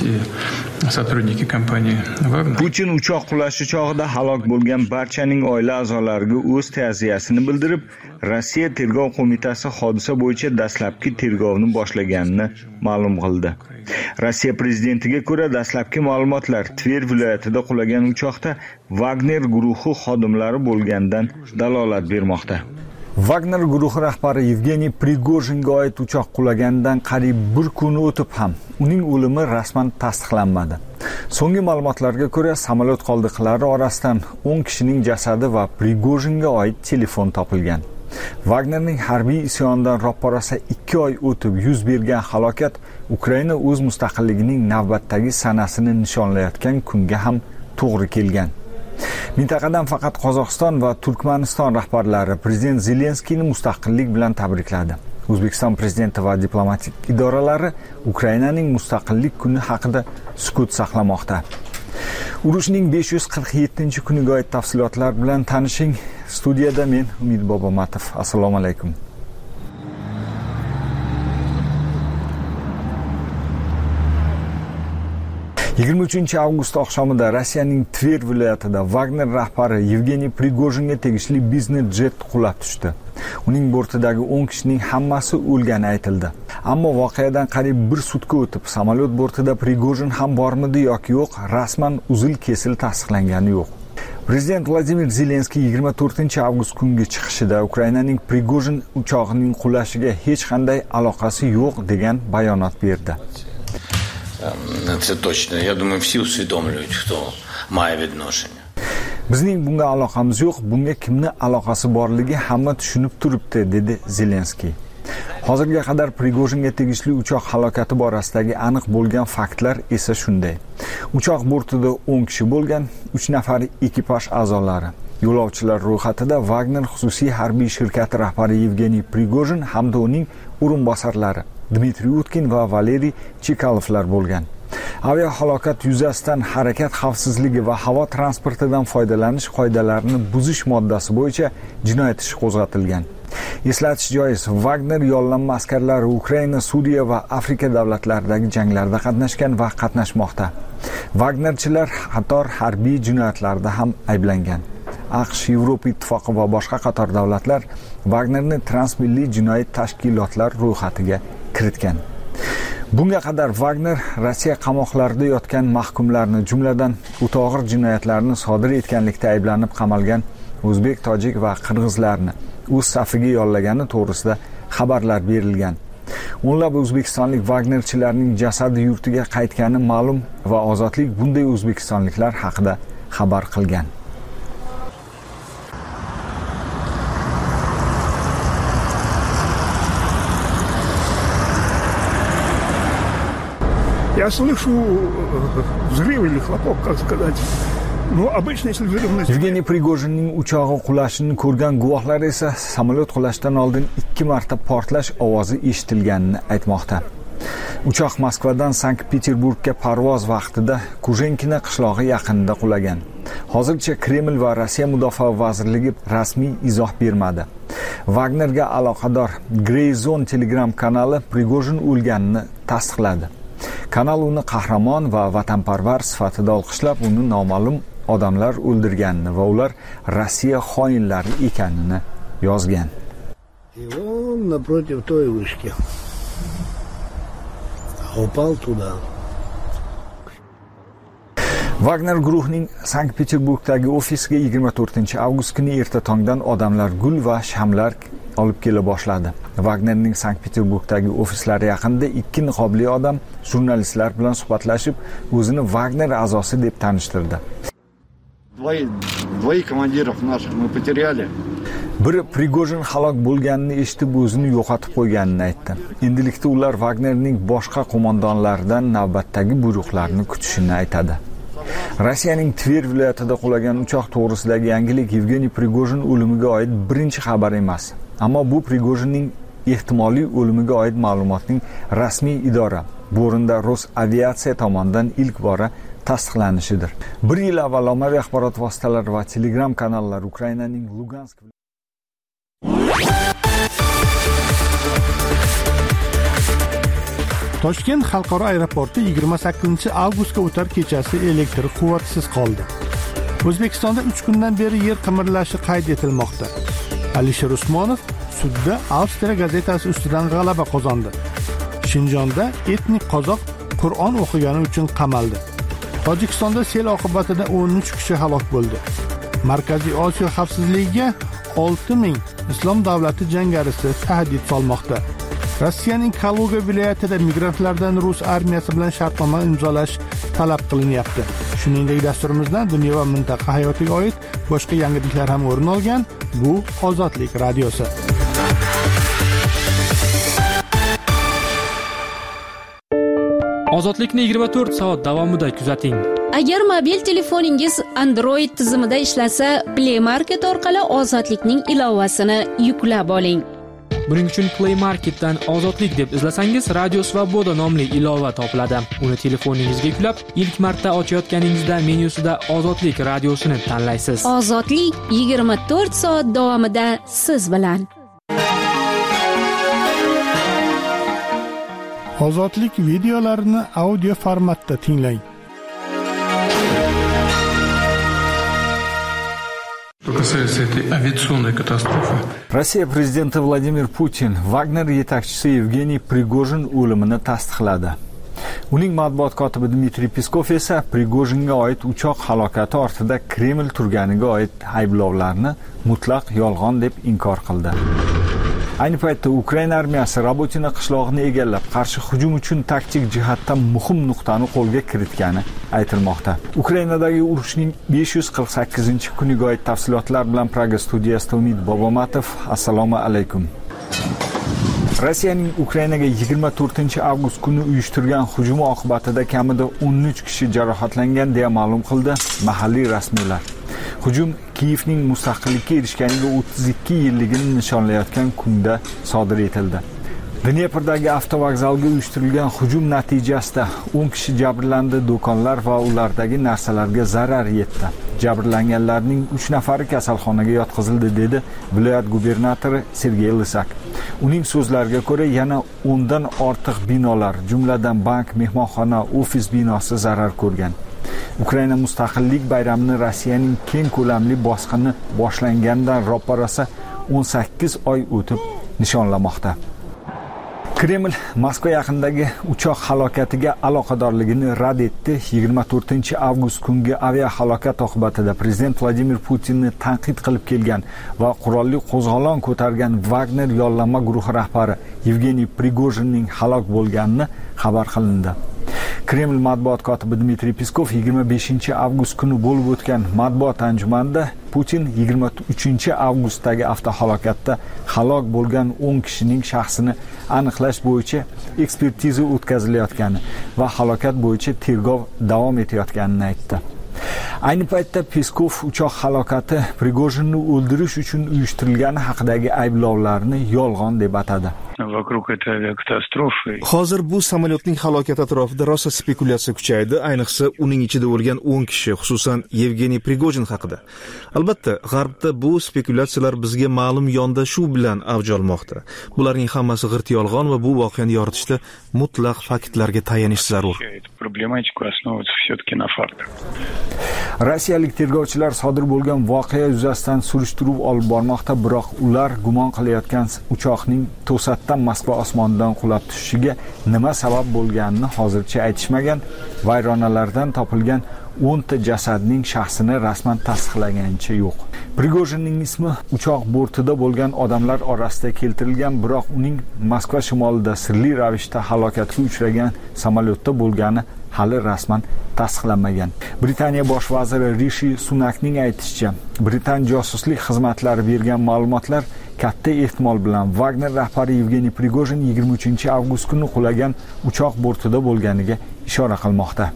Putin uchoq qulashi chog'ida halok bo'lgan barchaning oila a'zolariga o'z ta'ziyasini bildirib, Rossiya tergov qo'mitasi hodisa bo'yicha dastlabki tergovni boshlaganini ma'lum qildi. Rossiya prezidentiga ko'ra, dastlabki ma'lumotlar Tver viloyatida qulagan uchoqda Wagner guruhi xodimlari bo'lgandan dalolat bermoqda. Wagner guruhi rahbari Yevgeniy Prigojinga oid uchoq qulaganidan qariyb 1 kun o'tib ham uning o'limi rasman tasdiqlanmadi. So'nggi ma'lumotlarga ko'ra, samolyot qoldiqlari orasidan 10 kishining jasadi va Prigojinga oid telefon topilgan. Wagnerning harbiy isyonidan roppa-rosa 2 oy o'tib yuz bergan halokat Ukraina o'z mustaqilligining navbatdagi sanasini nishonlayotgan kunga ham to'g'ri kelgan. Mintaqadan faqat Qozog'iston va Turkmaniston rahbarlari prezident Zelenskiyni mustaqillik bilan tabrikladi. O'zbekiston prezidenti va diplomatik idoralari Ukrainaning mustaqillik kuni haqida sukut saqlamoqda. Urushning 547-kuniga oid tafsilotlar bilan tanishing. Studiyada men Umid Bobomatov. Assalomu alaykum. 23-avgust oqshomida Rossiyaning Tver viloyatida Wagner rahbari Yevgeniy Prigojinga tegishli biznes jet qulab tushdi. Uning bortidagi 10 kishining hammasi o'lgani aytildi. Ammo voqeadan qariyb 1 sutka o'tib, samolyot bortida Prigojin ham bormidi yoki yo'q, rasman uzil-kesil tasdiqlangani yo'q. Prezident Vladimir Zelenskiy 24-avgust kungi chiqishida Ukrainaning Prigojin uchog'ining qulashiga hech qanday aloqasi yo'q degan bayonot berdi. Это точно. Я думаю, все усведомливают, кто мое відношення. Bizning bunga aloqamiz yo'q, bunga kimni aloqasi borligi hamma tushunib turibdi, dedi Zelenskiy. Hozirga qadar Prigojinga tegishli uchoq halokati borasidagi aniq bo'lgan faktlar esa shunday. Uchoq bortida 10 kishi bo'lgan, 3 nafar ekipaj a'zolari. Yo'lovchilar ro'yxatida Wagner xususiy harbiy shirkati rahbari Yevgeniy Prigojin hamda uning o'rinbosarlari Dmitriy Utkin va Valeriy Chekalovlar bo'lgan. Aviahalokat yuzasidan harakat xavfsizligi va havo transportidan foydalanish qoidalarini buzish moddasi bo'yicha jinoyat ishi qo'zg'atilgan. Eslatish joiz, Wagner yollanma askarlari Ukraina, Suriya va Afrika davlatlaridagi janglarda qatnashgan va qatnashmoqda. Wagnerchilar qator harbiy jinoyatlarda ham ayblangan. AQSh, Yevropa ittifoqi va boshqa qator davlatlar Wagnerni transmilliy jinoiy tashkilotlar ro'yxatiga kiritgan. Bunga qadar Wagner Rossiya qamoqlarida yotgan mahkumlarni, jumladan o'ta og'ir jinoyatlarni sodir etganlikda ayblanib qamalgan o'zbek, tojik va qirg'izlarni o'z safiga yollagani to'g'risida xabarlar berilgan. O'nlab o'zbekistonlik Wagnerchilarning jasadi yurtiga qaytgani ma'lum va Ozodlik bunday o'zbekistonliklar haqida xabar qilgan. Я слышу взрыв или хлопок, как сказать. Ну, обычно, если взрыв... Yevgeniy Prigojinning uchog'i qulashini ko'rgan guvohlar esa samolyot qulashdan oldin 2 marta portlash ovozi eshitilganini aytmoqda. Uchoq Moskvadan Sankt-Peterburgga parvoz vaqtida Kujenkina qishlog'i yaqinida qulagan. Hozircha Kreml va Rossiya Mudofaa vazirligi rasmiy izoh bermadi. Wagnerga aloqador Grey Zone Telegram kanali Prigojin o'lganini tasdiqladi. Kanal uni qahramon va vatanparvar sifatida olqishlab, uni noma'lum odamlar o'ldirganini va ular Rossiya xoinlari ekanini yozgan. И он напротив той вышки. Упал туда. Wagner guruhining Sankt-Peterburgdagi ofisiga 24-avgust kuni erta tongdan odamlar gul va shamlar olib kela boshladi. Wagnerning Sankt-Peterburgdagi ofislari yaqinida 2 niqobli odam jurnalistlar bilan suhbatlashib, o'zini Wagner a'zosi deb tanishtirdi. Двоих командиров наших мы потеряли. Biri Prigojin halok bo'lganini eshitib o'zini yo'qotib qo'yganini aytdi. Endilikda ular Wagnerning boshqa qo'mondonlaridan navbatdagi buyruqlarni kutishini aytadi. Rossiyaning Tver viloyatida qulagan uchoq to'g'risidagi yangilik Yevgeniy Prigojin o'limiga oid birinchi xabar emas. Ammo bu Prigojinning ehtimoliy o'limiga oid ma'lumotning rasmiy idora, bu o'rinda Rosaviatsiya tomonidan ilk bora tasdiqlanishidir. 1 yil avval ommaviy axborot vositalari va Telegram kanallari Ukrainaning Lugansk Toshkent xalqaro aeroporti 28-avgustga o'tar kechasi elektr quvvatisiz qoldi. O'zbekistonda 3 kundan beri yer qimirlashi qayd etilmoqda. Alisher Usmonov sudda Avstriya gazetasi ustidan g'alaba qozondi. Shinjonda etnik qozoq Qur'on o'qigani uchun qamaldi. Tojikistonda sel oqibatida 13 kishi halok bo'ldi. Markaziy Osiyo xavfsizligiga 6000 islom davlati jangarisi tahdid solmoqda. Rossiyaning Kaluga viloyatida migrantlardan rus armiyasi bilan shartnoma imzolash talab qilinyapti. Shuningdek, dasturimizdan dunyo va mintaqa hayotiga oid boshqa yangiliklar ham o'rin olgan. Bu Ozodlik radiosi. Ozodlikni 24 soat davomida kuzating. Agar mobil telefoningiz Android tizimida ishlasa, Play Market orqali Ozodlikning ilovasini yuklab oling. Buning uchun Play Marketdan Ozodlik deb izlasangiz, Radio Svoboda nomli ilova topiladi. Uni telefoningizga yuklab, ilk marta ochayotganingizda menyusida Ozodlik radiosini tanlaysiz. Ozodlik 24 soat davomida siz bilan. Ozodlik videolarini audio formatda tinglang. Rossiya prezidenti Vladimir Putin Wagner yetakchisi Yevgeniy Prigojin o'limini tasdiqladi. Uning matbuot kotibi Dmitriy Peskov esa Prigojinga oid uchoq halokati ortida Kreml turganiga oid ayblovlarni mutlaq yolg'on deb inkor qildi. Ayni paytda Ukraina armiyasi Robotina qishlog'ini egallab, qarshi hujum uchun taktik jihatdan muhim nuqtani qo'lga kiritgani aytilmoqda. Ukrainadagi urushning 548-kuniga oid tafsilotlar bilan Praga studiyasida Umid Bobomatov. Assalomu alaykum. Rossiyaning Ukrainaga 24-avgust kuni uyushtirgan hujumi oqibatida kamida 13 kishi jarohatlangan deya ma'lum qildi mahalliy rasmiylar. Hujum Kiyevning mustaqillikka erishganiga 32 yilligini nishonlayotgan kunda sodir etildi. Dneprdagi avtovokzalga uyushtirilgan hujum natijasida 10 kishi jabrlandi, do'konlar va ulardagi narsalarga zarar yetdi. Jabrlanganlarning 3 nafari kasalxonaga yotqizildi, dedi viloyat gubernatori Sergey Lysak. Uning so'zlariga ko'ra, yana 10 dan ortiq binolar, jumladan bank, mehmonxona, ofis binosi zarar ko'rgan. Ukraina mustaqillik bayramini Rossiyaning keng ko'lamli bosqini boshlangandan ro'parasi 18 oy o'tib nishonlamoqda. Kreml Moskva yaqinidagi uchoq halokatiga aloqadorligini rad etdi. 24-avgust kungi aviahalokat oqibatida prezident Vladimir Putinni tanqid qilib kelgan va qurolli qo'zg'olon ko'targan Wagner yollanma guruhi rahbari Yevgeniy Prigojinning halok bo'lganini xabar qilindi. Kreml matbuot kotibi Dmitriy Peskov 25-avgust kuni bo'lib o'tgan matbuot anjumanida Putin 23-avgustdagi avtohalokatda halok bo'lgan 10 kishining shaxsini aniqlash bo'yicha ekspertiza o'tkazilayotgani va halokat bo'yicha tergov davom etayotganini aytdi. Ayni paytda Peskov uchoq halokati Prigojinni o'ldirish uchun uyushtirilgani haqidagi ayblovlarni yolg'on deb atadi. Hozir bu samolyotning halokati atrofida rosa spekulyatsiya kuchaydi, ayniqsa uning ichida o'lgan 10 kishi, xususan Yevgeniy Prigojin haqida. Albatta, g'arbda bu spekulyatsiyalar bizga ma'lum yondashuv bilan avj olmoqda. Bularning hammasi g'irt yolg'on va bu voqeani yoritishda mutlaq faktlarga tayanish zarur. Rossiyalik tergovchilar sodir bo'lgan voqea yuzasidan surishtiruv olib bormoqda, biroq ular gumon qilayotgan uchoqning to'satdan Moskva osmonidan qulab tushishiga nima sabab bo'lganini hozircha aytishmagan. Vayronalardan topilgan 10 ta jasadning shaxsini rasman tasdiqlaganicha yo'q. Prigojinning ismi uchoq bortida bo'lgan odamlar orasida keltirilgan, biroq uning Moskva shimolida sirli ravishda halokatga uchragan samolyotda bo'lgani hali rasman tasdiqlanmagan. Britaniya bosh vaziri Rishi Sunakning aytishicha, Britan josuslik xizmatlari bergan ma'lumotlar katta ehtimol bilan Wagner rahbari Yevgeniy Prigojin 23-avgust kuni qulagan uchoq bortida bo'lganiga ishora qilmoqda.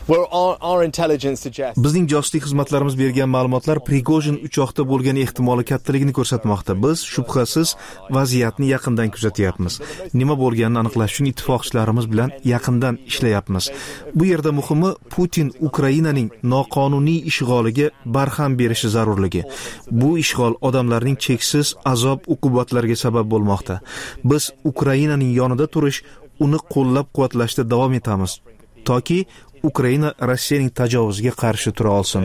Bizning josuslik xizmatlarimiz bergan ma'lumotlar Prigojin uchoqda bo'lgan ehtimoli kattaligini ko'rsatmoqda. Biz shubhasiz vaziyatni yaqindan kuzatyapmiz. Nima bo'lganini aniqlash uchun ittifoqchilarimiz bilan yaqindan ishlayapmiz. Bu yerda muhimi Putin Ukrainaning noqonuniy ishg'oliga barham berishi zarurligi. Bu ishg'ol odamlarning cheksiz azob-uqubatlarga sabab bo'lmoqda. Biz Ukrainaning yonida turish, uni qo'llab-quvvatlashda davom etamiz. Toki Ukraina Rossiyaning tajovuziga qarshi tura olsin.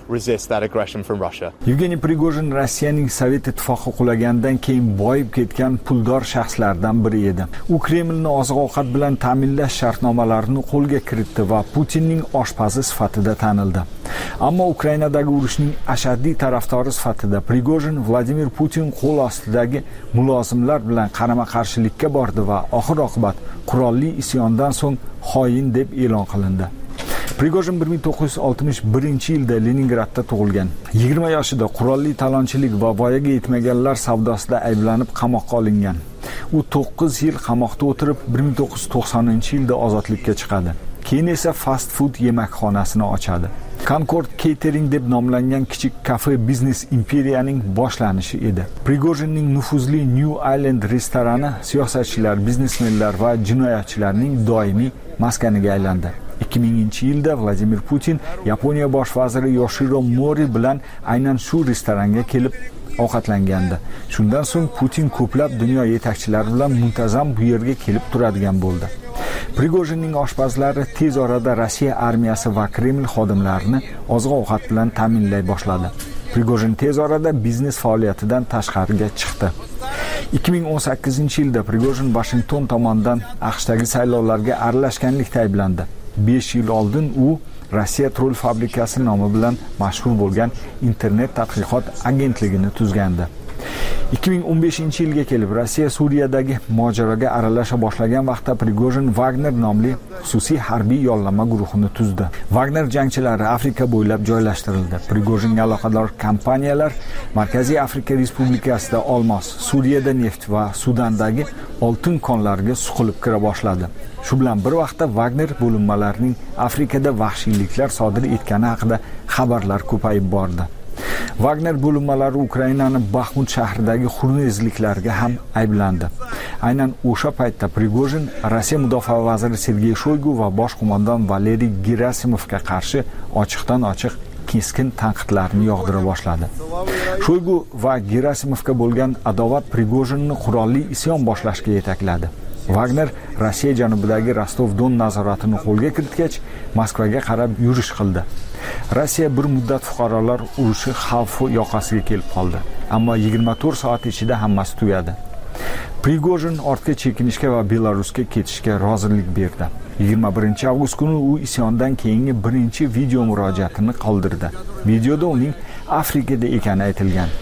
Yevgeniy Prigojin Rossiyaning Sovet ittifoqi qulaganidan keyin boyib ketgan puldor shaxslardan biri edi. U Kremlni oziq-ovqat bilan ta'minlash shartnomalarini qo'lga kiritdi va Putinning oshpazi sifatida tanildi. Ammo Ukrainadagi urushning ashaddiy tarafdori sifatida Prigojin Vladimir Putin qo'l ostidagi mulozimlar bilan qarama-qarshilikka bordi va oxir-oqibat qurolli isyondan so'ng xoin deb e'lon qilindi. Prigojin 1961-yilda Leningradda tug'ilgan. 20 yoshida qurolli talonchilik va voyaga yetmaganlar savdosida ayblanib qamoqqa olingan. U 9 yil qamoqda o'tirib 1990-yilda ozodlikka chiqadi. Keyin esa fast food yemakxonasini ochadi. Concord Catering deb nomlangan kichik kafe biznes imperiyaning boshlanishi edi. Prigojinning nufuzli New Island restorani siyosatchilar, biznesmenlar va jinoyatchilarning doimiy maskaniga aylandi. 2000-yilda Vladimir Putin Yaponiya bosh vaziri Yoshiro Mori bilan aynan shu restoranga kelib ovqatlangandi. Shundan so'ng Putin ko'plab dunyo yetakchilari bilan muntazam bu yerga kelib turadigan bo'ldi. Prigojinning oshpazlari tez orada Rossiya armiyasi va Kreml xodimlarini oziq-ovqat bilan ta'minlay boshladi. Prigojin tez orada biznes faoliyatidan tashqariga chiqdi. 2018-yilda Prigojin Washington tomonidan AQShdagi saylovlarga aralashganlikda ayblandi. 5 yil oldin u Rossiya troll fabrikasi nomi bilan mashhur bo'lgan internet tadqiqot agentligini tuzgandi. 2015-yilga kelib Rossiya Suriyadagi mojaroga aralasha boshlagan vaqtda Prigojin Wagner nomli xususiy harbiy yollanma guruhini tuzdi. Wagner jangchilari Afrika bo'ylab joylashtirildi. Prigojinga aloqador kompaniyalar Markaziy Afrika Respublikasida olmos, Suriyada neft va Sudandagi oltin konlarga suqilib kira boshladi. Shu bilan bir vaqtda Wagner bo'linmalarining Afrikada vahshiyliklar sodir etgani haqida xabarlar ko'payib bordi. Wagner bo'linmalari Ukrainaning Baxmut shahridagi xunrezliklarga ham ayblandi. Aynan o'sha paytda Prigojin Rossiya mudofaa vaziri Sergey Shoygu va bosh qo'mondon Valeriy Gerasimovga qarshi ochiqdan ochiq keskin tanqidlarni yog'dira boshladi. Shoygu va Gerasimovga bo'lgan adovat Prigojinni qurolli isyon boshlashga yetakladi. Wagner Rossiya janubidagi Rostov-Don nazoratini qo'lga kiritgach, Moskvaga qarab yurish qildi. Rossiya bir muddat fuqarolar urushi xavfi yoqasiga kelib qoldi, ammo 24 soat ichida hammasi tugadi. Prigojin ortga chekinishga va Belarusga ketishga rozilik berdi. 21-avgust kuni u isyondan keyingi birinchi video murojaatini qoldirdi. Videoda uning Afrikada ekani aytilgan.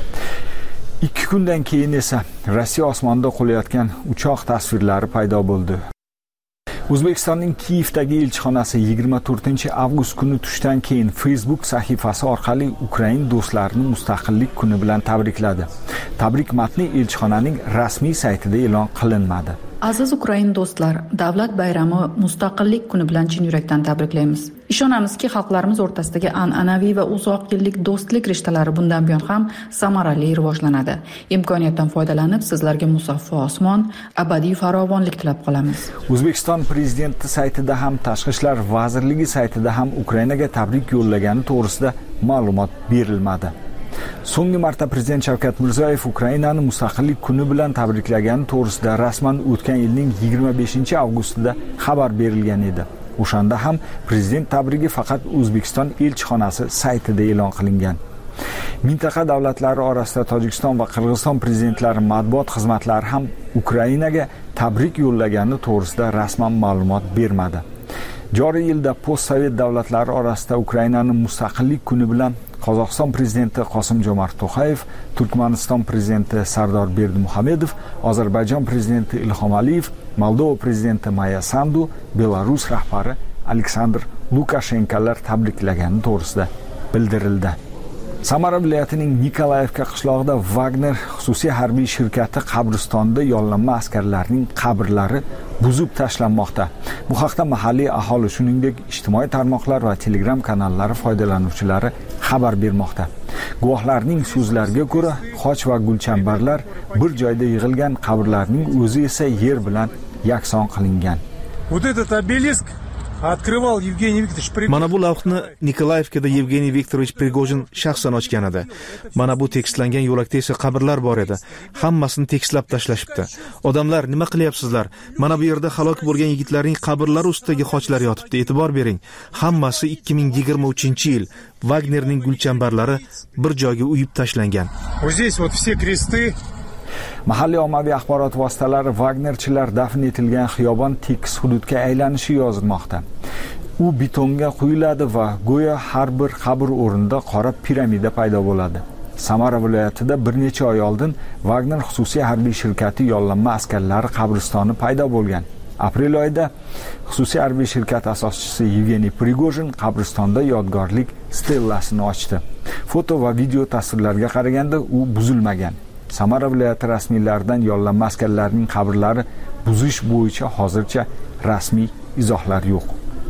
2 kundan keyin esa Rossiya osmonida qo'layotgan uchoq tasvirlari paydo bo'ldi. O'zbekistonning Kiyevdagi elchixonasi 24-avgust kuni tushdan keyin Facebook sahifasi orqali Ukrain do'stlarini Mustaqillik kuni bilan tabrikladi. Tabrik matni elchixonaning rasmiy saytida e'lon qilinmadi. Aziz Ukrain do'stlar, davlat bayrami Mustaqillik kuni bilan chin yurakdan tabriklaymiz. Ishonamizki, xalqlarimiz o'rtasidagi an'anaviy va uzoq yillik do'stlik rishtalari bundan buyon ham samarali rivojlanadi. Imkoniyatdan foydalanib, sizlarga musaffo osmon, abadiy farovonlik tilab qolamiz. O'zbekiston prezidenti saytida ham, Tashqi ishlar vazirligi saytida ham Ukrainaga tabrik yo'llagani to'g'risida ma'lumot berilmadi. So'nggi marta prezident Shavkat Mirziyoyev Ukrainani Mustaqillik kuni bilan tabriklagani to'g'risida rasman o'tgan yilning 25-avgustida xabar berilgan edi. O'shanda ham prezident tabrigi faqat O'zbekiston elchixonasi saytida e'lon qilingan. Mintaqa davlatlari orasida Tojikiston va Qirg'iziston prezidentlari matbuot xizmatlari ham Ukrainaga tabrik yo'llagani to'g'risida rasman ma'lumot bermadi. Joriy yilda postsovet davlatlari orasida Ukrainaning Mustaqillik kuni bilan Qozog'iston prezidenti Qosim-Jomart To'qayev, Turkmaniston prezidenti Sardor Berdimuhamedov, Ozarbayjon prezidenti Ilhom Aliyev, Moldova prezidenti Maya Sandu, Belarus rahbari Aleksandr Lukashenkolar tabriklagani to'g'risida bildirildi. Samara viloyatining Nikolayevka qishlog'ida Wagner xususiy harbiy shirkati qabristonida yollanma askarlarning qabrlari buzib tashlanmoqda. Bu haqda mahalliy aholi, shuningdek ijtimoiy tarmoqlar va Telegram kanallari foydalanuvchilari xabar bermoqda. Guvohlarning so'zlariga ko'ra, xoch va gulchambarlar bir joyda yig'ilgan, qabrlarning o'zi esa yer bilan yakson qilingan. Вот этот обелиск открывал Евгений Викторович Пригожин. Mana bu lavhni Nikolayevkada Yevgeniy Viktorovich Prigojin shaxsan ochgan edi. Mana bu tekislangan yo'lakda esa qabrlar bor edi. Hammasini tekislab tashlashibdi. Odamlar, nima qilyapsizlar? Mana bu yerda halok bo'lgan yigitlarning qabrlari ustidagi xochlar yotibdi. E'tibor bering. Hammasi 2023-yil Wagnerning gulchambarlari bir joyga uyib tashlangan. Вот здесь вот все кресты. Mahalliy ommaviy axborot vositalari Wagnerchilar dafn etilgan xiyobon tekis hududga aylanishi yozilmoqda. U betonga quyiladi va go'yo har bir qabr o'rnida qora piramida paydo bo'ladi. Samara viloyatida bir necha oy oldin Wagner xususiy harbiy shirkati yollanma askarlari qabristoni paydo bo'lgan. Aprel oyida xususiy harbiy shirkat asoschisi Yevgeniy Prigojin qabristonda yodgorlik stellasini ochdi. Foto va video tasvirlarga qaraganda u buzilmagan. Samara viloyati rasmiylaridan yollanma askarlarning qabrlari buzish bo'yicha hozircha rasmiy izohlar yo'q.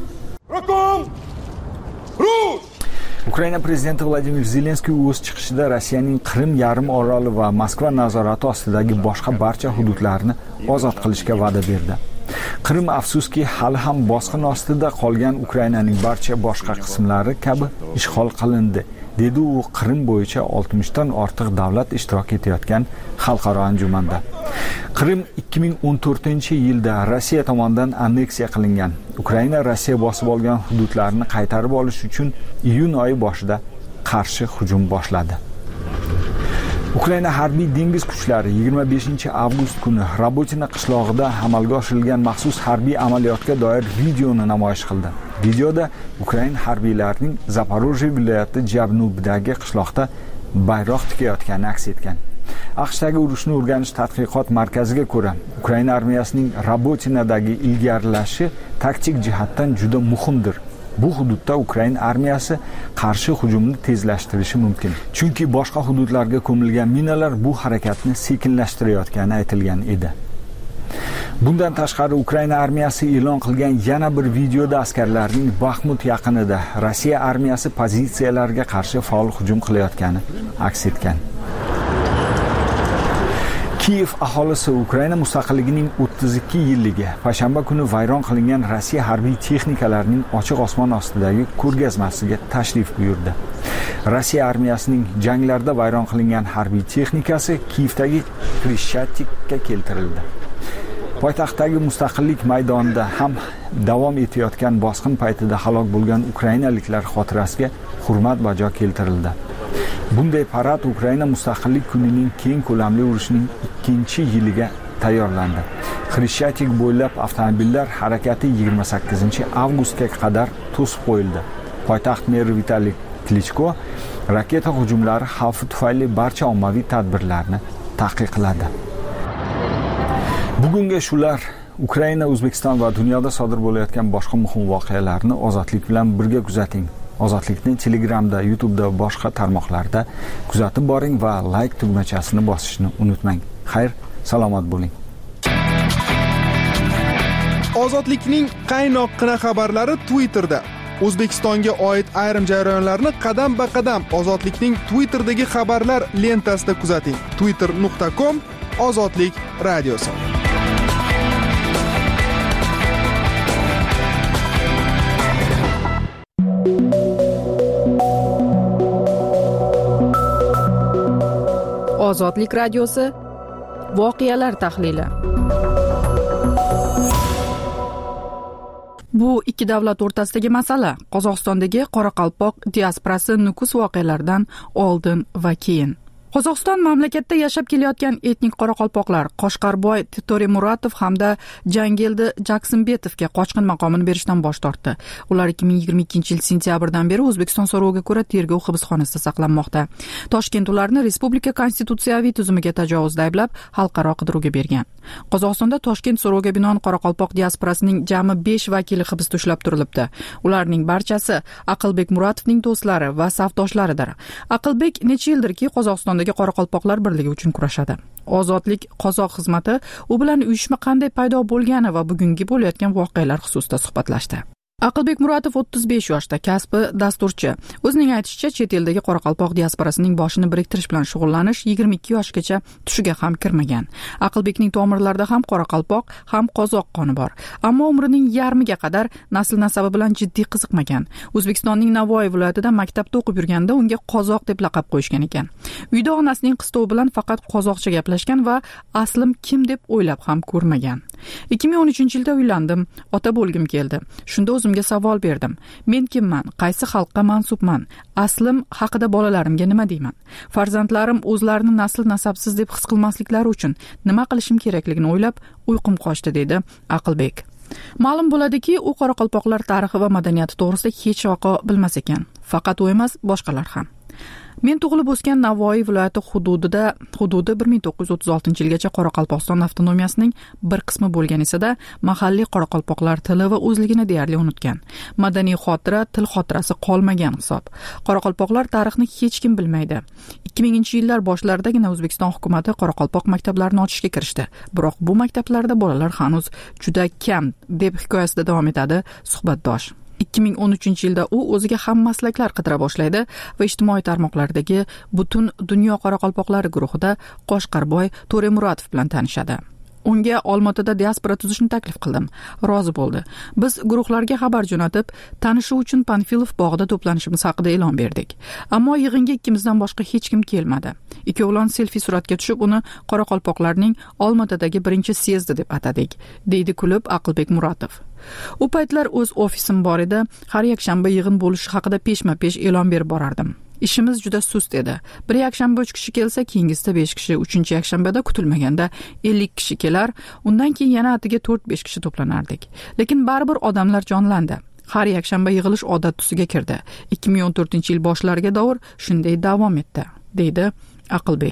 Ukraina prezidenti Vladimir Zelenskiy o'z chiqishida Rossiyaning Qrim yarim oroli va Moskva nazorati ostidagi boshqa barcha hududlarni ozod qilishga va'da berdi. Qrim afsuski hali ham bosqin ostida qolgan Ukrainaning barcha boshqa qismlari kabi ishg'ol qilindi, dedi u Qrim bo'yicha 60 dan ortiq davlat ishtirok etayotgan xalqaro anjumanda. Qrim 2014-yilda Rossiya tomonidan anneksiya qilingan. Ukraina Rossiya bosib olgan hududlarni qaytarib olish uchun iyun oyi boshida qarshi hujum boshladi. Ukraina harbiy dengiz kuchlari 25-avgust kuni Rabotina qishlog'ida amalga oshirilgan maxsus harbiy amaliyotga doir videoni namoyish qildi. Videoda Ukraina harbiylarining Zaporojye viloyati janubidagi qishloqda bayroq tikayotgani aks etgan. AQShdagi urushni o'rganish tadqiqot markaziga ko'ra, Ukraina armiyasining Robotinadagi ilgarilashi taktik jihatdan juda muhimdir. Bu hududda Ukraina armiyasi qarshi hujumni tezlashtirishi mumkin. Chunki boshqa hududlarga ko'milgan minalar bu harakatni sekinlashtirayotgani aytilgan edi. Bundan tashqari Ukraina armiyasi e'lon qilgan yana bir videoda askarlarning Baxmut yaqinida Rossiya armiyasi pozitsiyalariga qarshi faol hujum qilayotgani aks etgan. Kiyev aholisi Ukraina mustaqilligining 32 yilligi payshanba kuni vayron qilingan Rossiya harbiy texnikalarining ochiq osmon ostidagi ko'rgazmasiga tashrif buyurdi. Rossiya armiyasining janglarda vayron qilingan harbiy texnikasi Kiyevdagi Krishchatikka keltirildi. Poytaxtdagi Mustaqillik maydonida ham davom etayotgan bosqin paytida halok bo'lgan ukrainaliklar xotirasiga hurmat bajo keltirildi. Bunday parad Ukraina mustaqillik kunining keng ko'lamli urushining 2-yiliga tayyorlandi. Krishchatik bo'ylab avtomobillar harakati 28-avgustga qadar to'sib qo'yildi. Poytaxt meri Vitaliy Klichko raketa hujumlari xavfi tufayli barcha ommaviy tadbirlarni taqiqladi. Bugunga shular. Ukraina, O'zbekiston va dunyoda sodir bo'layotgan boshqa muhim voqealarni ozodlik bilan birga kuzating. Ozodlikni Telegramda, YouTube'da va boshqa tarmoqlarda kuzatib boring va like tugmachasini bosishni unutmang. Xayr, salomat bo'ling. Ozodlikning qaynoqqina xabarlari Twitterda. O'zbekistonga oid ayrim jarayonlarni qadam-ba-qadam Ozodlikning Twitter'dagi xabarlar lentasida kuzating. twitter.com/ozodlik radiosi. Ozodlik radiosi voqealar tahlili. Bu ikki davlat o'rtasidagi masala Qozog'istondagi Qoraqalpoq diasporasi nukus voqealaridan oldin va keyin. Qozog'iston mamlakatda yashab kelayotgan etnik qoraqalpoqlar Qoshqarboy To'remuratov hamda Jangeldi Jaksimbetovga qochqin maqomini berishdan bosh tortdi. Ular 2022-yil sentyabrdan beri O'zbekiston so'roviga ko'ra tergov hibsxonasida saqlanmoqda. Toshkent ularni respublika konstitutsiyaviy tuzumiga tajovuzda ayblab, xalqaro qidiruvga bergan. Qozog'istonda Toshkent so'roviga binoan Qoraqalpoq diasporasining jami 5 vakili hibsda ushlab turilibdi. Ularning barchasi Aqlbek Muratovning do'stlari va safdoshlaridir. Aqlbek necha yildirki Qozog'iston Qoraqalpoqlar birligi uchun kurashadi. Ozodlik qozoq xizmati u bilan uyushma qanday paydo bo'lgani va bugungi bo'layotgan voqealar xususida suhbatlashdi. Aqlbek Muratov 35 yoshda, kasbi dasturchi. O'zining aytishicha, chet eldagi Qoraqalpoq diasporasining boshini biriktirish bilan shug'ullanish 22 yoshgacha tushiga ham kirmagan. Aqlbekning tomirlarida ham Qoraqalpoq, ham qozoq qoni bor. Ammo umrining yarmiga qadar nasl nasabi bilan jiddiy qiziqmagan. O'zbekistonning Navoiy viloyatida maktabda o'qib yurganda unga qozoq deb laqab qo'yishgan ekan. Uyda onasining qistovi bilan faqat qozoqcha gaplashgan va aslim kim deb o'ylab ham ko'rmagan. 2013-yilda uylandim, ota bo'lgim keldi. Shunda o'zimga savol berdim. Men kimman? Qaysi xalqqa mansubman? Aslim haqida bolalarimga nima deyman? Farzandlarim o'zlarini nasl nasabsiz deb his qilmasliklari uchun nima qilishim kerakligini o'ylab, uyqum qochdi, dedi Aqlbek. Ma'lum bo'ladiki, u qoraqalpoqlar tarixi va madaniyati to'g'risida hech vaqo bilmas ekan. Faqat u emas, boshqalar ham. Men tug'ilib o'sgan Navoiy viloyati hududi 1936-yilgacha Qoraqalpog'iston avtonomiyasining bir qismi bo'lgan esa-da, mahalliy qoraqalpoqlar tili va o'zligini deyarli unutgan. Madaniy xotira, til xotirasi qolmagan hisob. Qoraqalpoqlar tarixni hech kim bilmaydi. 2000-yillar boshlaridagina O'zbekiston hukumatı qoraqalpoq maktablarini ochishga kirishdi. Biroq bu maktablarda bolalar hanuz juda kam, deb hikoyasida davom etadi suhbatdosh. 2013-yilda u o'ziga ham maslaklar qidira boshlaydi va ijtimoiy tarmoqlardagi butun dunyo qoraqalpoqlari guruhida Qoshqarboy To'remuratov bilan tanishadi. Unga Olmaotada diaspora tuzishni taklif qildim. Rozi bo'ldi. Biz guruhlarga xabar jo'natib, tanishuv uchun Panfilov bog'ida to'planishimiz haqida e'lon berdik. Ammo yig'inga ikkimizdan boshqa hech kim kelmadi. Ikkovlon selfie suratga tushib, uni qoraqalpoqlarning Olmaotadagi birinchi syezdi deb atadik, deydi kulib Aqlbek Muratov. U paytlar o'z ofisim bor edi. Har yakshanba yig'in bo'lishi haqida peshma-pesh e'lon berib borardim. Ishimiz juda sust edi. Bir yakshanba 3 kishi kelsa, keyingisida 5 kishi, 3-yakshanbada kutilmaganda 50 kishi kelar, undan keyin yana atiga 4-5 kishi to'planardik. Lekin baribir odamlar jonlandi. Har yakshanba yig'ilish odat tusiga kirdi. 2014-yil boshlariga davr shunday davom etdi, deydi Aqlbek.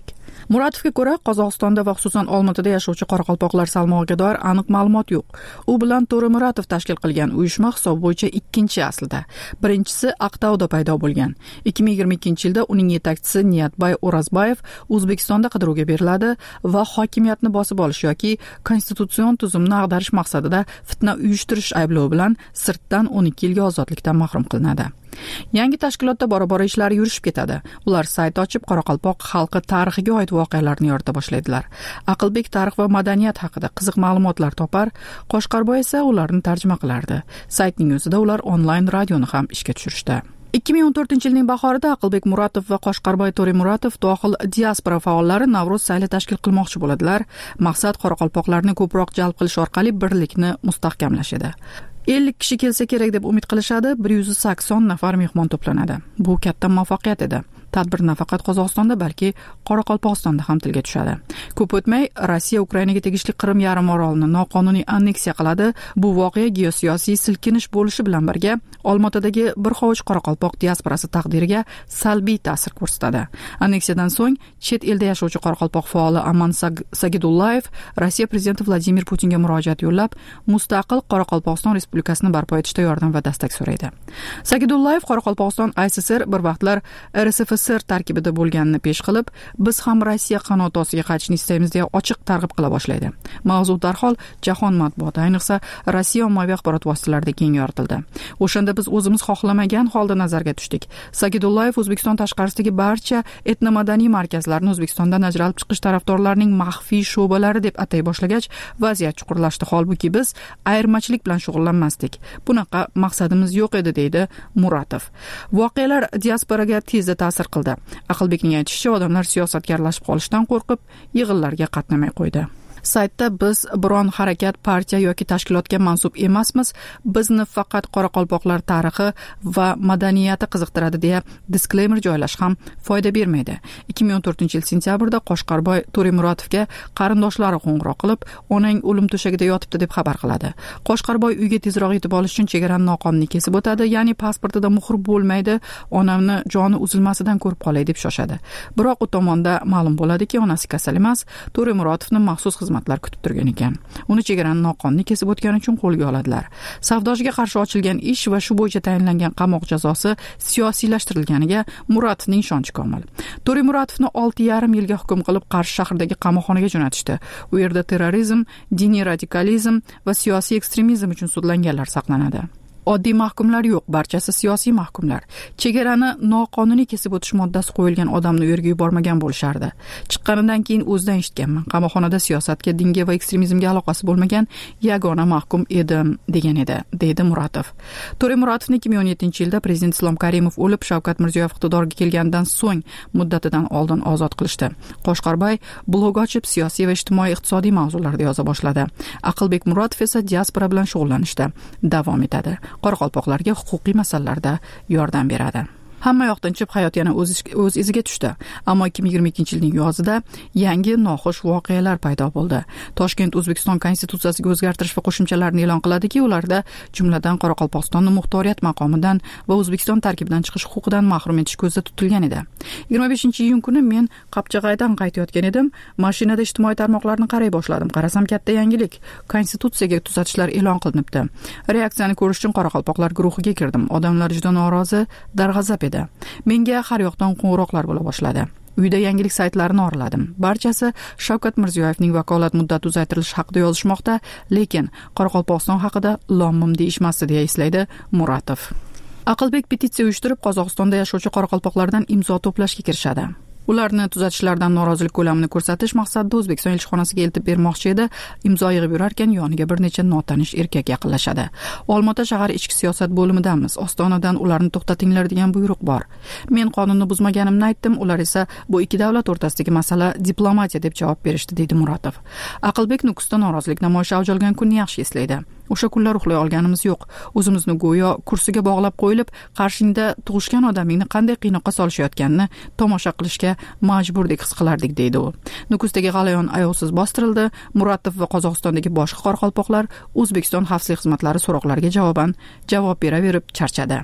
Muratovga ko'ra, Qozog'istonda va xususan Olmaotada yashovchi qoraqalpoqlar salmog'iga doir aniq ma'lumot yo'q. U bilan To'ra Muratov tashkil qilgan uyushma hisob bo'yicha ikkinchi aslida. Birinchisi Aqtauda paydo bo'lgan. 2022-yilda uning yetakchisi Niyatbay O'razbayev O'zbekistonda qidiruvga beriladi va hokimiyatni bosib olish yoki konstitutsion tuzumni ag'darish maqsadida fitna uyushtirish ayblovi bilan sirtdan 12 yilga ozodlikdan mahrum qilinadi. Yangi tashkilotda bora-bora ishlari yurishib ketadi. Ular sayt ochib, Qoraqalpoq xalqi tarixiga oid voqealarni yorita boshlaydilar. Aqlbek tarix va madaniyat haqida qiziq ma'lumotlar topar, Qo'shqarboy esa ularni tarjima qilardi. Saytning o'zida ular onlayn radioni ham ishga tushirishdi. 2014-yilning bahorida Aqlbek Muratov va Qo'shqarboy To'ra Muratov dohil diaspora faollari Navro'z sayli tashkil qilmoqchi bo'ladilar. Maqsad qoraqalpoqlarni ko'proq jalb qilish orqali birlikni mustahkamlash edi. 50 kishi kelsa kerak deb umid qilishadi, 180 nafar mehmon to'planadi. Bu katta muvaffaqiyat edi. Tadbir nafaqat Qozog'istonda, balki Qoraqalpog'istonda ham tilga tushadi. Ko'p o'tmay Rossiya Ukrainaga tegishli Qrim yarim orolini noqonuniy anneksiya qiladi. Bu voqea geosiyosiy silkinish bo'lishi bilan birga Olmaotadagi bir hovuch qoraqalpoq diasporasi taqdiriga salbiy ta'sir ko'rsatadi. Anneksiyadan so'ng chet elda yashovchi qoraqalpoq faoli Aman Sagidullayev Rossiya prezidenti Vladimir Putinga murojaat yo'llab, mustaqil Qoraqalpog'iston respublikasini barpo etishda yordam va dastak so'raydi. Sagidullayev Qoraqalpog'iston SSR bir vaqtlar RSFSR tarkibida bo'lganini pesh qilib, biz ham Rossiya qanoti ostiga qaytishni istaymiz deya ochiq targ'ib qila boshlaydi. Mavzu darhol jahon matbuoti, ayniqsa Rossiya ommaviy axborot vositalarida keng yoritildi. O'shanda biz o'zimiz xohlamagan holda nazarga tushdik. Sagidullayev O'zbekiston tashqarisidagi barcha etnomadaniy markazlarni O'zbekistondan ajralib chiqish tarafdorlarining maxfiy sho'balari deb atay boshlagach, vaziyat chuqurlashdi. Holbuki biz ayirmachilik bilan shug'ullanmasdik. Bunaqa maqsadimiz yo'q edi, deydi Muratov. Voqealar diasporaga tezda ta'sir qildi. Aqlbekning aytishicha, odamlar siyosatga aralashib qolishdan qo'rqib, yig'inlarga qatnamay qo'ydi. Saytda biz biron harakat, partiya yoki tashkilotga mansub emasmiz. Bizni faqat qoraqalpoqlar tarixi va madaniyati qiziqtiradi deya disclaimer joylash ham foyda bermaydi. 2014-yil sentyabrda Qo'shqarboy To'ra Muratovga qarindoshlari qo'ng'iroq qilib, onang o'lim to'shagida yotibdi deb xabar qiladi. Qo'shqarboy uyga tezroq yetib olish uchun chegarani noqonuniy kesib o'tadi, ya'ni pasportida muhr bo'lmaydi, onamni joni uzilmasidan ko'rib qolay deb shoshadi. Biroq u tomonda ma'lum bo'ladiki, onasi kasal emas, To'ra Muratovni maxsus xizmatlar kutib turgan ekan. Uni chegarani noqonuniy kesib o'tgani uchun qo'lga oladilar. Savdoshiga qarshi ochilgan ish va shu bo'yicha tayinlangan qamoq jazosi siyosiylashtirilganiga Muratovning ishonchi komil. To'ra Muratovni 6,5 yilga hukm qilib Qarshi shahridagi qamoqxonaga jo'natishdi. U yerda terrorizm, diniy radikalizm va siyosiy ekstremizm uchun sudlanganlar saqlanadi. Oddiy mahkumlar yo'q, barchasi siyosiy mahkumlar. Chegarani noqonuniy kesib o'tish moddasi qo'yilgan odamni u yerga yubormagan bo'lishardi. Chiqqanidan keyin o'zidan eshitganman. Qamoqxonada siyosatga, dinga va ekstremizmga aloqasi bo'lmagan yagona mahkum edim degan edi, deydi Muratov. To'ra Muratovni 2017-yilda prezident Islom Karimov o'lib, Shavkat Mirziyoyev iqtidorga kelgandan so'ng muddatidan oldin ozod qilishdi. Qo'shqarboy blog ochib, siyosiy va ijtimoiy iqtisodiy mavzularda yoza boshladi. Aqlbek Muratov esa diaspora bilan shug'ullanishda davom etadi. Qoraqalpoqlarga huquqiy masalalarda yordam beradi. Hamma yoqdan chiqib hayot yana o'z iziga tushdi. Ammo 2022-yilning yozida yangi noxush voqealar paydo bo'ldi. Toshkent O'zbekiston konstitutsiyasiga o'zgartirish va qo'shimchalarni e'lon qiladiki, ularda jumladan Qoraqalpog'istonni muxtoriyat maqomidan va O'zbekiston tarkibidan chiqish huquqidan mahrum etish ko'zda tutilgan edi. 25-iyun kuni men Qapchag'aydan qaytayotgan edim. Mashinada ijtimoiy tarmoqlarni qaray boshladim. Qarasam, katta yangilik. Konstitutsiyaga tuzatishlar e'lon qilinibdi. Reaksiyani ko'rish uchun qoraqalpoqlar guruhiga kirdim. Odamlar juda norozi, darg'azab edi. Menga har yoqdan qo'ng'iroqlar bo'la boshladi. Uyda yangilik saytlarini oraladim. Barchasi Shavkat Mirziyoyevning vakolat muddati uzaytirilishi haqida yozishmoqda, lekin Qoraqalpog'iston haqida lom-mim deyishmasdi, deya eslaydi Muratov. Aqlbek petitsiya uyushtirib, Qozog'istonda yashovchi qoraqalpoqlardan imzo to'plashga kirishadi. Ularni tuzatishlardan norozilik ko'lamini ko'rsatish maqsadida O'zbekiston elchixonasiga eltib bermoqchi edi. Imzo yig'ib yurarkan yoniga bir necha notanish erkak yaqinlashadi. Olmaota shahar ichki siyosat bo'limidamiz. Ostonadan ularni to'xtatinglar degan buyruq bor. Men qonunni buzmaganimni aytdim, ular esa bu ikki davlat o'rtasidagi masala diplomatiya deb javob berishdi, deydi Muratov. Aqlbek Nukusda norozilik namoyishi avj olgan kunni yaxshi eslaydi. O'sha kunlar uxlay olganimiz yo'q. O'zimizni go'yo kursiga bog'lab qo'yilib, qarshingda tug'ishgan odamingni qanday qiynoqqa solishayotganini tomosha qilishga majburdek his qilardik, deydi u. Nukusdagi g'alayon ayovsiz bostirildi. Muratov va Qozog'istondagi boshqa qoraqalpoqlar O'zbekiston xavfsizlik xizmatlari so'roqlariga javoban javob beraverib charchadi.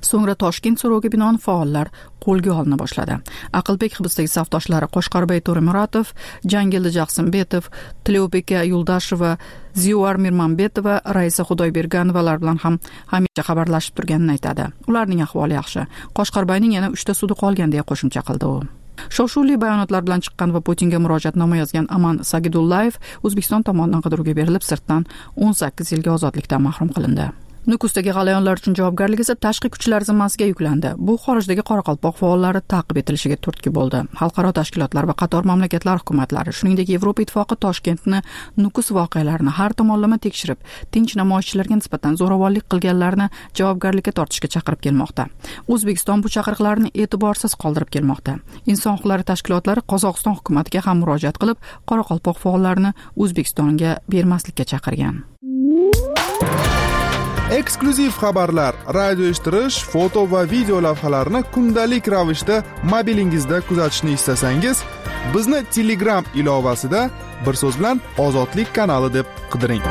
So'ngra Toshkent so'roviga binoan faollar qo'lga olina boshladi. Aqlbek hibsdagi safdoshlari Qo'shqorbay To'ramuratov, Jangildi Jaqsimbetov, Tilovbeka Yuldasheva, Ziyoar Mirmanbetova, Raisa Xudoyberganovalar bilan ham hamisha xabarlashib turganini aytadi. Ularning ahvoli yaxshi. Qo'shqorbayning yana 3 ta sudi qolgan deya qo'shimcha qildi u. Shov-shuvli bayonotlar bilan chiqqan va Putinga murojaatnoma yozgan Aman Sagidullayev O'zbekiston tomonidan qidiruvga berilib, sirtdan 18 yilga ozodlikdan mahrum qilindi. Nukusdagi g'alayonlar uchun javobgarlik esa tashqi kuchlar zimmasiga yuklandi. Bu xorijdagi Qoraqalpoq faollari ta'qib etilishiga turtki bo'ldi. Xalqaro tashkilotlar va qator mamlakatlar hukumatlari, shuningdek Yevropa Ittifoqi Toshkentni Nukus voqealarini har tomonlama tekshirib, tinch namoyishchilarga nisbatan zo'ravonlik qilganlarni javobgarlikka tortishga chaqirib kelmoqda. O'zbekiston bu chaqiriqlarni e'tiborsiz qoldirib kelmoqda. Inson huquqlari tashkilotlari Qozog'iston hukumatiga ham murojaat qilib, Qoraqalpoq faollarini O'zbekistonga bermaslikka chaqirgan. Eksklyuziv xabarlar, radio eshittirish, foto va video lavhalarni kundalik ravishda mobilingizda kuzatishni istasangiz, bizni Telegram ilovasida bir so'z bilan Ozodlik kanali deb qidiring.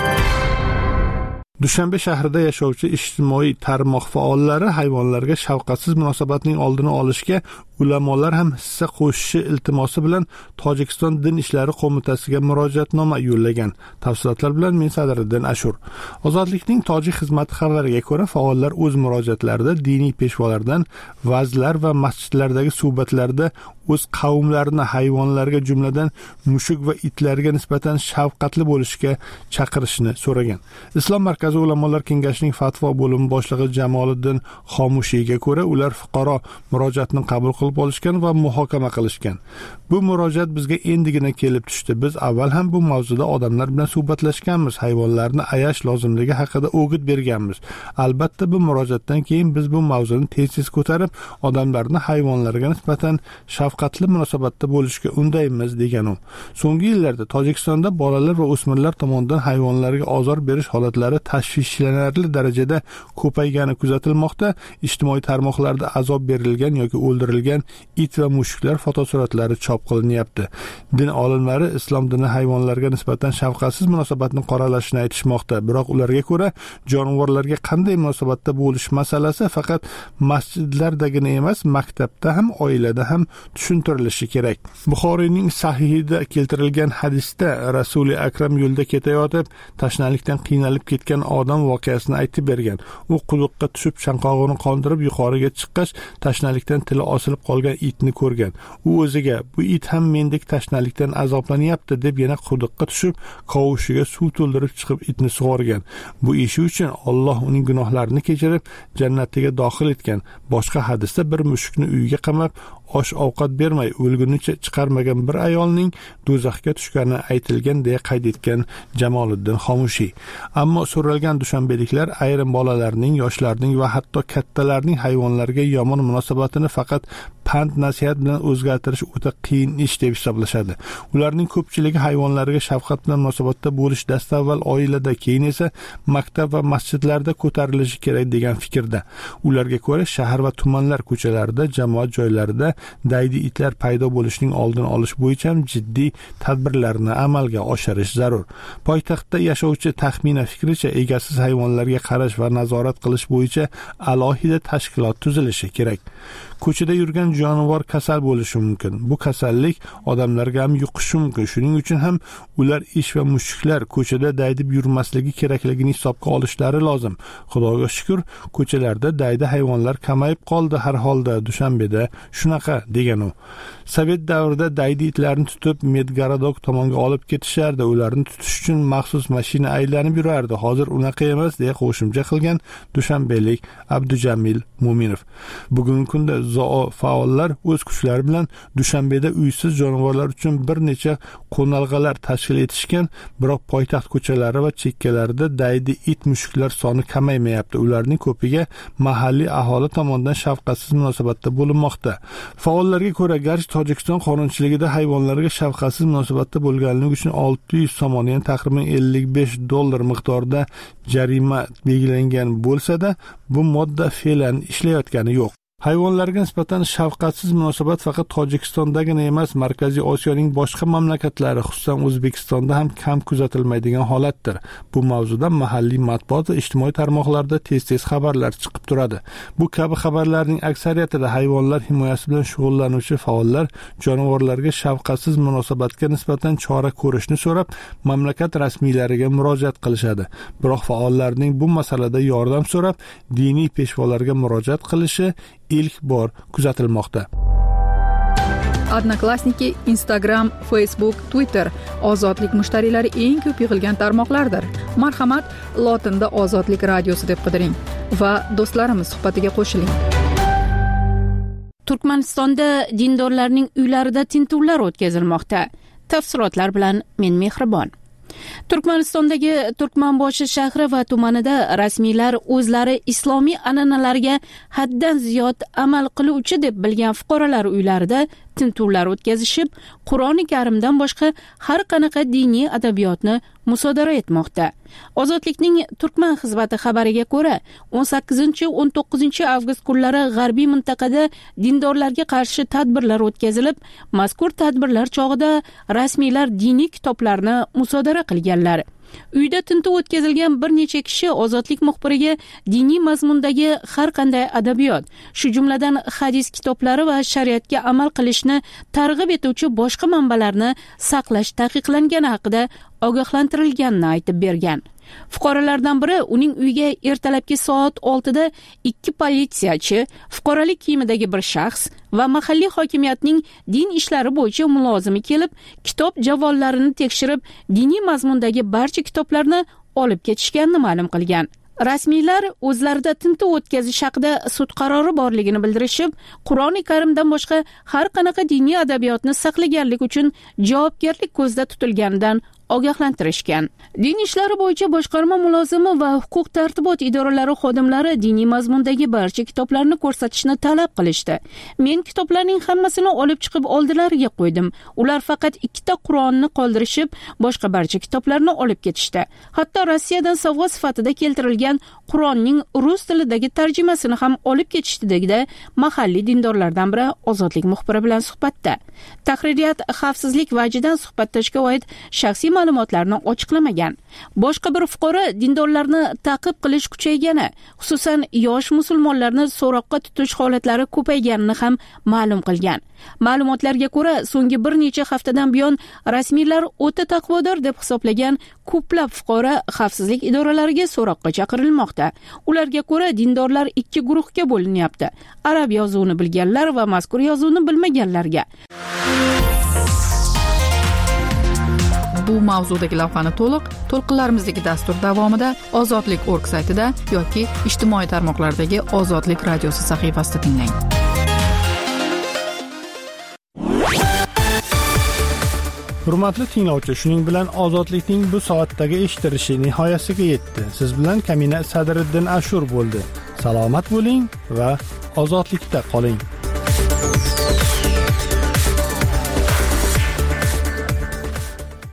Dushanbe shahrida yashovchi ijtimoiy tarmoq faollari hayvonlarga shafqatsiz munosabatning oldini olishga ulamolar ham hissa qo'shishi iltimosi bilan Tojikiston Din ishlari qo'mitasiga murojaatnoma yo'llagan. Tafsilotlar bilan men Sadriddin Ashur. Ozodlikning tojik xizmati xabariga ko'ra, faollar o'z murojaatlarida diniy peshvolardan vazlar va masjidlardagi suhbatlarda o'z qavmlarini hayvonlarga, jumladan mushuk va itlarga nisbatan shafqatli bo'lishga chaqirishni so'ragan. Islom markazi ulamolar kengashining fatvo bo'limi boshlig'i Jamoliddin Xomushiyga ko'ra, ular fuqaro murojaatni qabul qilib olishgan va muhokama qilishgan. Bu murojaat bizga endigina kelib tushdi. Biz avval ham bu mavzuda odamlar bilan suhbatlashganmiz, hayvonlarni ayash lozimligi haqida o'g'it berganmiz. Albatta bu murojaatdan keyin biz bu mavzuni tez-tez ko'tarib, odamlarni hayvonlarga nisbatan shafqatli munosabatda bo'lishga undaymiz degan u. So'nggi yillarda Tojikistonda bolalar va o'smirlar tomonidan hayvonlarga ozor berish holatlari tashvishlanarli darajada ko'paygani kuzatilmoqda. Ijtimoiy tarmoqlarda azob berilgan yoki o'ldirilgan it va mushuklar fotosuratlari chop qilinyapti. Din olimlari islom dini hayvonlarga nisbatan shafqatsiz munosabatni qoralashini aytishmoqda. Biroq ularga ko'ra, jonivorlarga qanday munosabatda bo'lish masalasi faqat masjidlardagina emas, maktabda ham, oilada ham tushuntirilishi kerak. Buxoriyning sahihida keltirilgan hadisda Rasuli Akram yo'lda ketayotib, tashnalikdan qiynalib ketgan odam voqeasini aytib bergan. U quduqqa tushib, chanqog'ini qondirib yuqoriga chiqqach, tashnalikdan tili osilib qolgan itni ko'rgan. U o'ziga, bu it ham mendek tashnalikdan azoblanyapti deb yana quduqqa tushib, qovushiga suv to'ldirib chiqib itni sug'organ. Bu ishi uchun Alloh uning gunohlarini kechirib, jannatiga daxil etgan. Boshqa hadisda bir mushukni uyiga qamab, osh ovqat bermay o'lgunicha chiqarmagan bir ayolning do'zaxga tushgani aytilgan deya qayd etgan Jamoliddin Xomushiy. Ammo so'ralgan dushanbeliklar ayrim bolalarning, yoshlarning va hatto kattalarning hayvonlarga yomon munosabatini faqat pand nasihat bilan o'zgartirish o'ta qiyin ish deb hisoblashadi. Ularning ko'pchiligi hayvonlarga shafqat bilan munosabatda bo'lish dastavval oilada, keyin esa maktab va masjidlarda ko'tarilishi kerak degan fikrda. Ularga ko'ra, shahar va tumanlar ko'chalarida, jamoat joylarida daydi itlar paydo bo'lishining oldini olish bo'yicha ham jiddiy tadbirlarni amalga oshirish zarur. Poytaxtda yashovchi taxmina fikricha, egasiz hayvonlarga qarash va nazorat qilish bo'yicha alohida tashkilot tuzilishi kerak. Ko'chada yurgan jonivor kasal bo'lishi mumkin. Bu kasallik odamlarga ham yuqishi mumkin. Shuning uchun ham ular ish va mushuklar ko'chada daydib yurmasligi kerakligini hisobga olishlari lozim. Xudoga shukr, ko'chalarda daydi hayvonlar kamayib qoldi har holda. Dushanbeda shunaqa degan u. Sovet davrida daydi itlarni tutib Medgaradok tomonga olib ketishardi. Ularni tutish uchun maxsus mashina aylanib yurardi. Hozir unaqa emas deya qo'shimcha qilgan dushanbelik Abdujamil Mo'minov. Bugungi kunda zoo faollar o'z kuchlari bilan Dushanbeda uysiz jonivorlar uchun bir necha qo'nalg'alar tashkil etishgan, biroq poytaxt ko'chalari va chekkalarida daydi it mushuklar soni kamaymayapti. Ularning ko'piga mahalliy aholi tomonidan shafqatsiz munosabatda bo'linmoqda. Faollarga ko'ra, garchi Tojikiston qonunchiligida hayvonlarga shafqatsiz munosabatda bo'lganligi uchun 600 somon, ya'ni taxminan $55 miqdorida jarima belgilangan bo'lsa-da, bu modda fe'lan ishlayotgani yo'q. Hayvonlarga nisbatan shafqatsiz munosabat faqat Tojikistondagina emas, Markaziy Osiyoning boshqa mamlakatlari, xususan O'zbekistonda ham kam kuzatilmaydigan holatdir. Bu mavzudan mahalliy matbuot va ijtimoiy tarmoqlarda tez-tez xabarlar chiqib turadi. Bu kabi xabarlarning aksariyatida hayvonlar himoyasi bilan shug'ullanuvchi faollar jonivorlarga shafqatsiz munosabatga nisbatan chora ko'rishni so'rab, mamlakat rasmiylariga murojaat qilishadi. Biroq faollarning bu masalada yordam so'rab, diniy peshvolarga murojaat qilishi ilk bor kuzatilmoqda. Odnoklassniki, Instagram, Facebook, Twitter ozodlik mushtariylari eng ko'p yig'ilgan tarmoqlardir. Marhamat, lotinda Ozodlik radiosi deb qidiring va do'stlarimiz suhbatiga qo'shiling. Turkmanistonda dindorlarning uylarida tintuvlar o'tkazilmoqda. Tafsilotlar bilan men Mehribon. Turkmanistondagi Turkmanboshi shahri va tumanida rasmiylar o'zlari islomiy an'analarga haddan ziyod amal qiluvchi deb bilgan fuqarolar uylarida tintuvlar o'tkazishib, Qur'oni Karimdan boshqa har qanaqa diniy adabiyotni musodara etmoqda. Ozodlikning Turkman xizmati xabariga ko'ra, 18-19 avgust kunlari g'arbiy mintaqada dindorlarga qarshi tadbirlar o'tkazilib, mazkur tadbirlar chog'ida rasmiylar diniy kitoblarni musodara qilganlar. Uyda tintuv o'tkazilgan bir necha kishi ozodlik muxbiriga diniy mazmundagi har qanday adabiyot, shu jumladan hadis kitoblari va shariatga amal qilishni targ'ib etuvchi boshqa manbalarni saqlash taqiqlangani haqida ogohlantirilganini aytib bergan. Fuqarolardan biri uning uyiga ertalabki soat 6 da 2 politsiyachi, fuqarolik kiyimidagi bir shaxs va mahalliy hokimiyatning din ishlari bo'yicha mulozimi kelib, kitob javollarini tekshirib, diniy mazmundagi barcha kitoblarni olib ketishganini ma'lum qilgan. Rasmiylar o'zlarida tintuv o'tkazish haqida sud qarori borligini bildirishib, Qur'oni Karimdan boshqa har qanaqa diniy adabiyotni saqlaganlik uchun javobgarlik ko'zda tutilganidan ogohlantirishgan. Din ishlari bo'yicha boshqarma mulozimi va huquq tartibot idoralari xodimlari diniy mazmundagi barcha kitoblarni ko'rsatishni talab qilishdi. Men kitoblarning hammasini olib chiqib oldilariga qo'ydim. Ular faqat 2 ta Qur'onni qoldirishib, boshqa barcha kitoblarni olib ketishdi. Hatto Rossiyadan sovg'a sifatida keltirilgan Qur'onning rus tilidagi tarjimasini ham olib ketishdi, dedi mahalliy dindorlardan biri Ozodlik muxbiri bilan suhbatda. Tahririyat xavfsizlik vajidan suhbatdashga oid shaxsiy ma'lumotlarni ochiqlamagan. Boshqa bir fuqaro dindorlarni ta'qib qilish kuchaygani, xususan yosh musulmonlarni so'roqqa tutish holatlari ko'payganini ham ma'lum qilgan. Ma'lumotlarga ko'ra, so'nggi bir necha haftadan buyon rasmiylar o'ta taqvodor deb hisoblagan ko'plab fuqaro xavfsizlik idoralariga so'roqqa chaqirilmoqda. Ularga ko'ra, dindorlar 2 guruhga bo'linyapti. Arab yozuvini bilganlar va mazkur yozuvni bilmaganlarga. Bu mavzudagi lavhani to'lqinlarimizdagi dastur davomida ozodlik.org saytida yoki ijtimoiy tarmoqlardagi Ozodlik radiosi sahifasida tinglang. Hurmatli tinglovchi, shuning bilan ozodlikning bu soatdagi eshitilishi nihoyasiga yetdi. Siz bilan Kamina Sadriddin Ashur bo'ldi. Salomat bo'ling va ozodlikda qoling.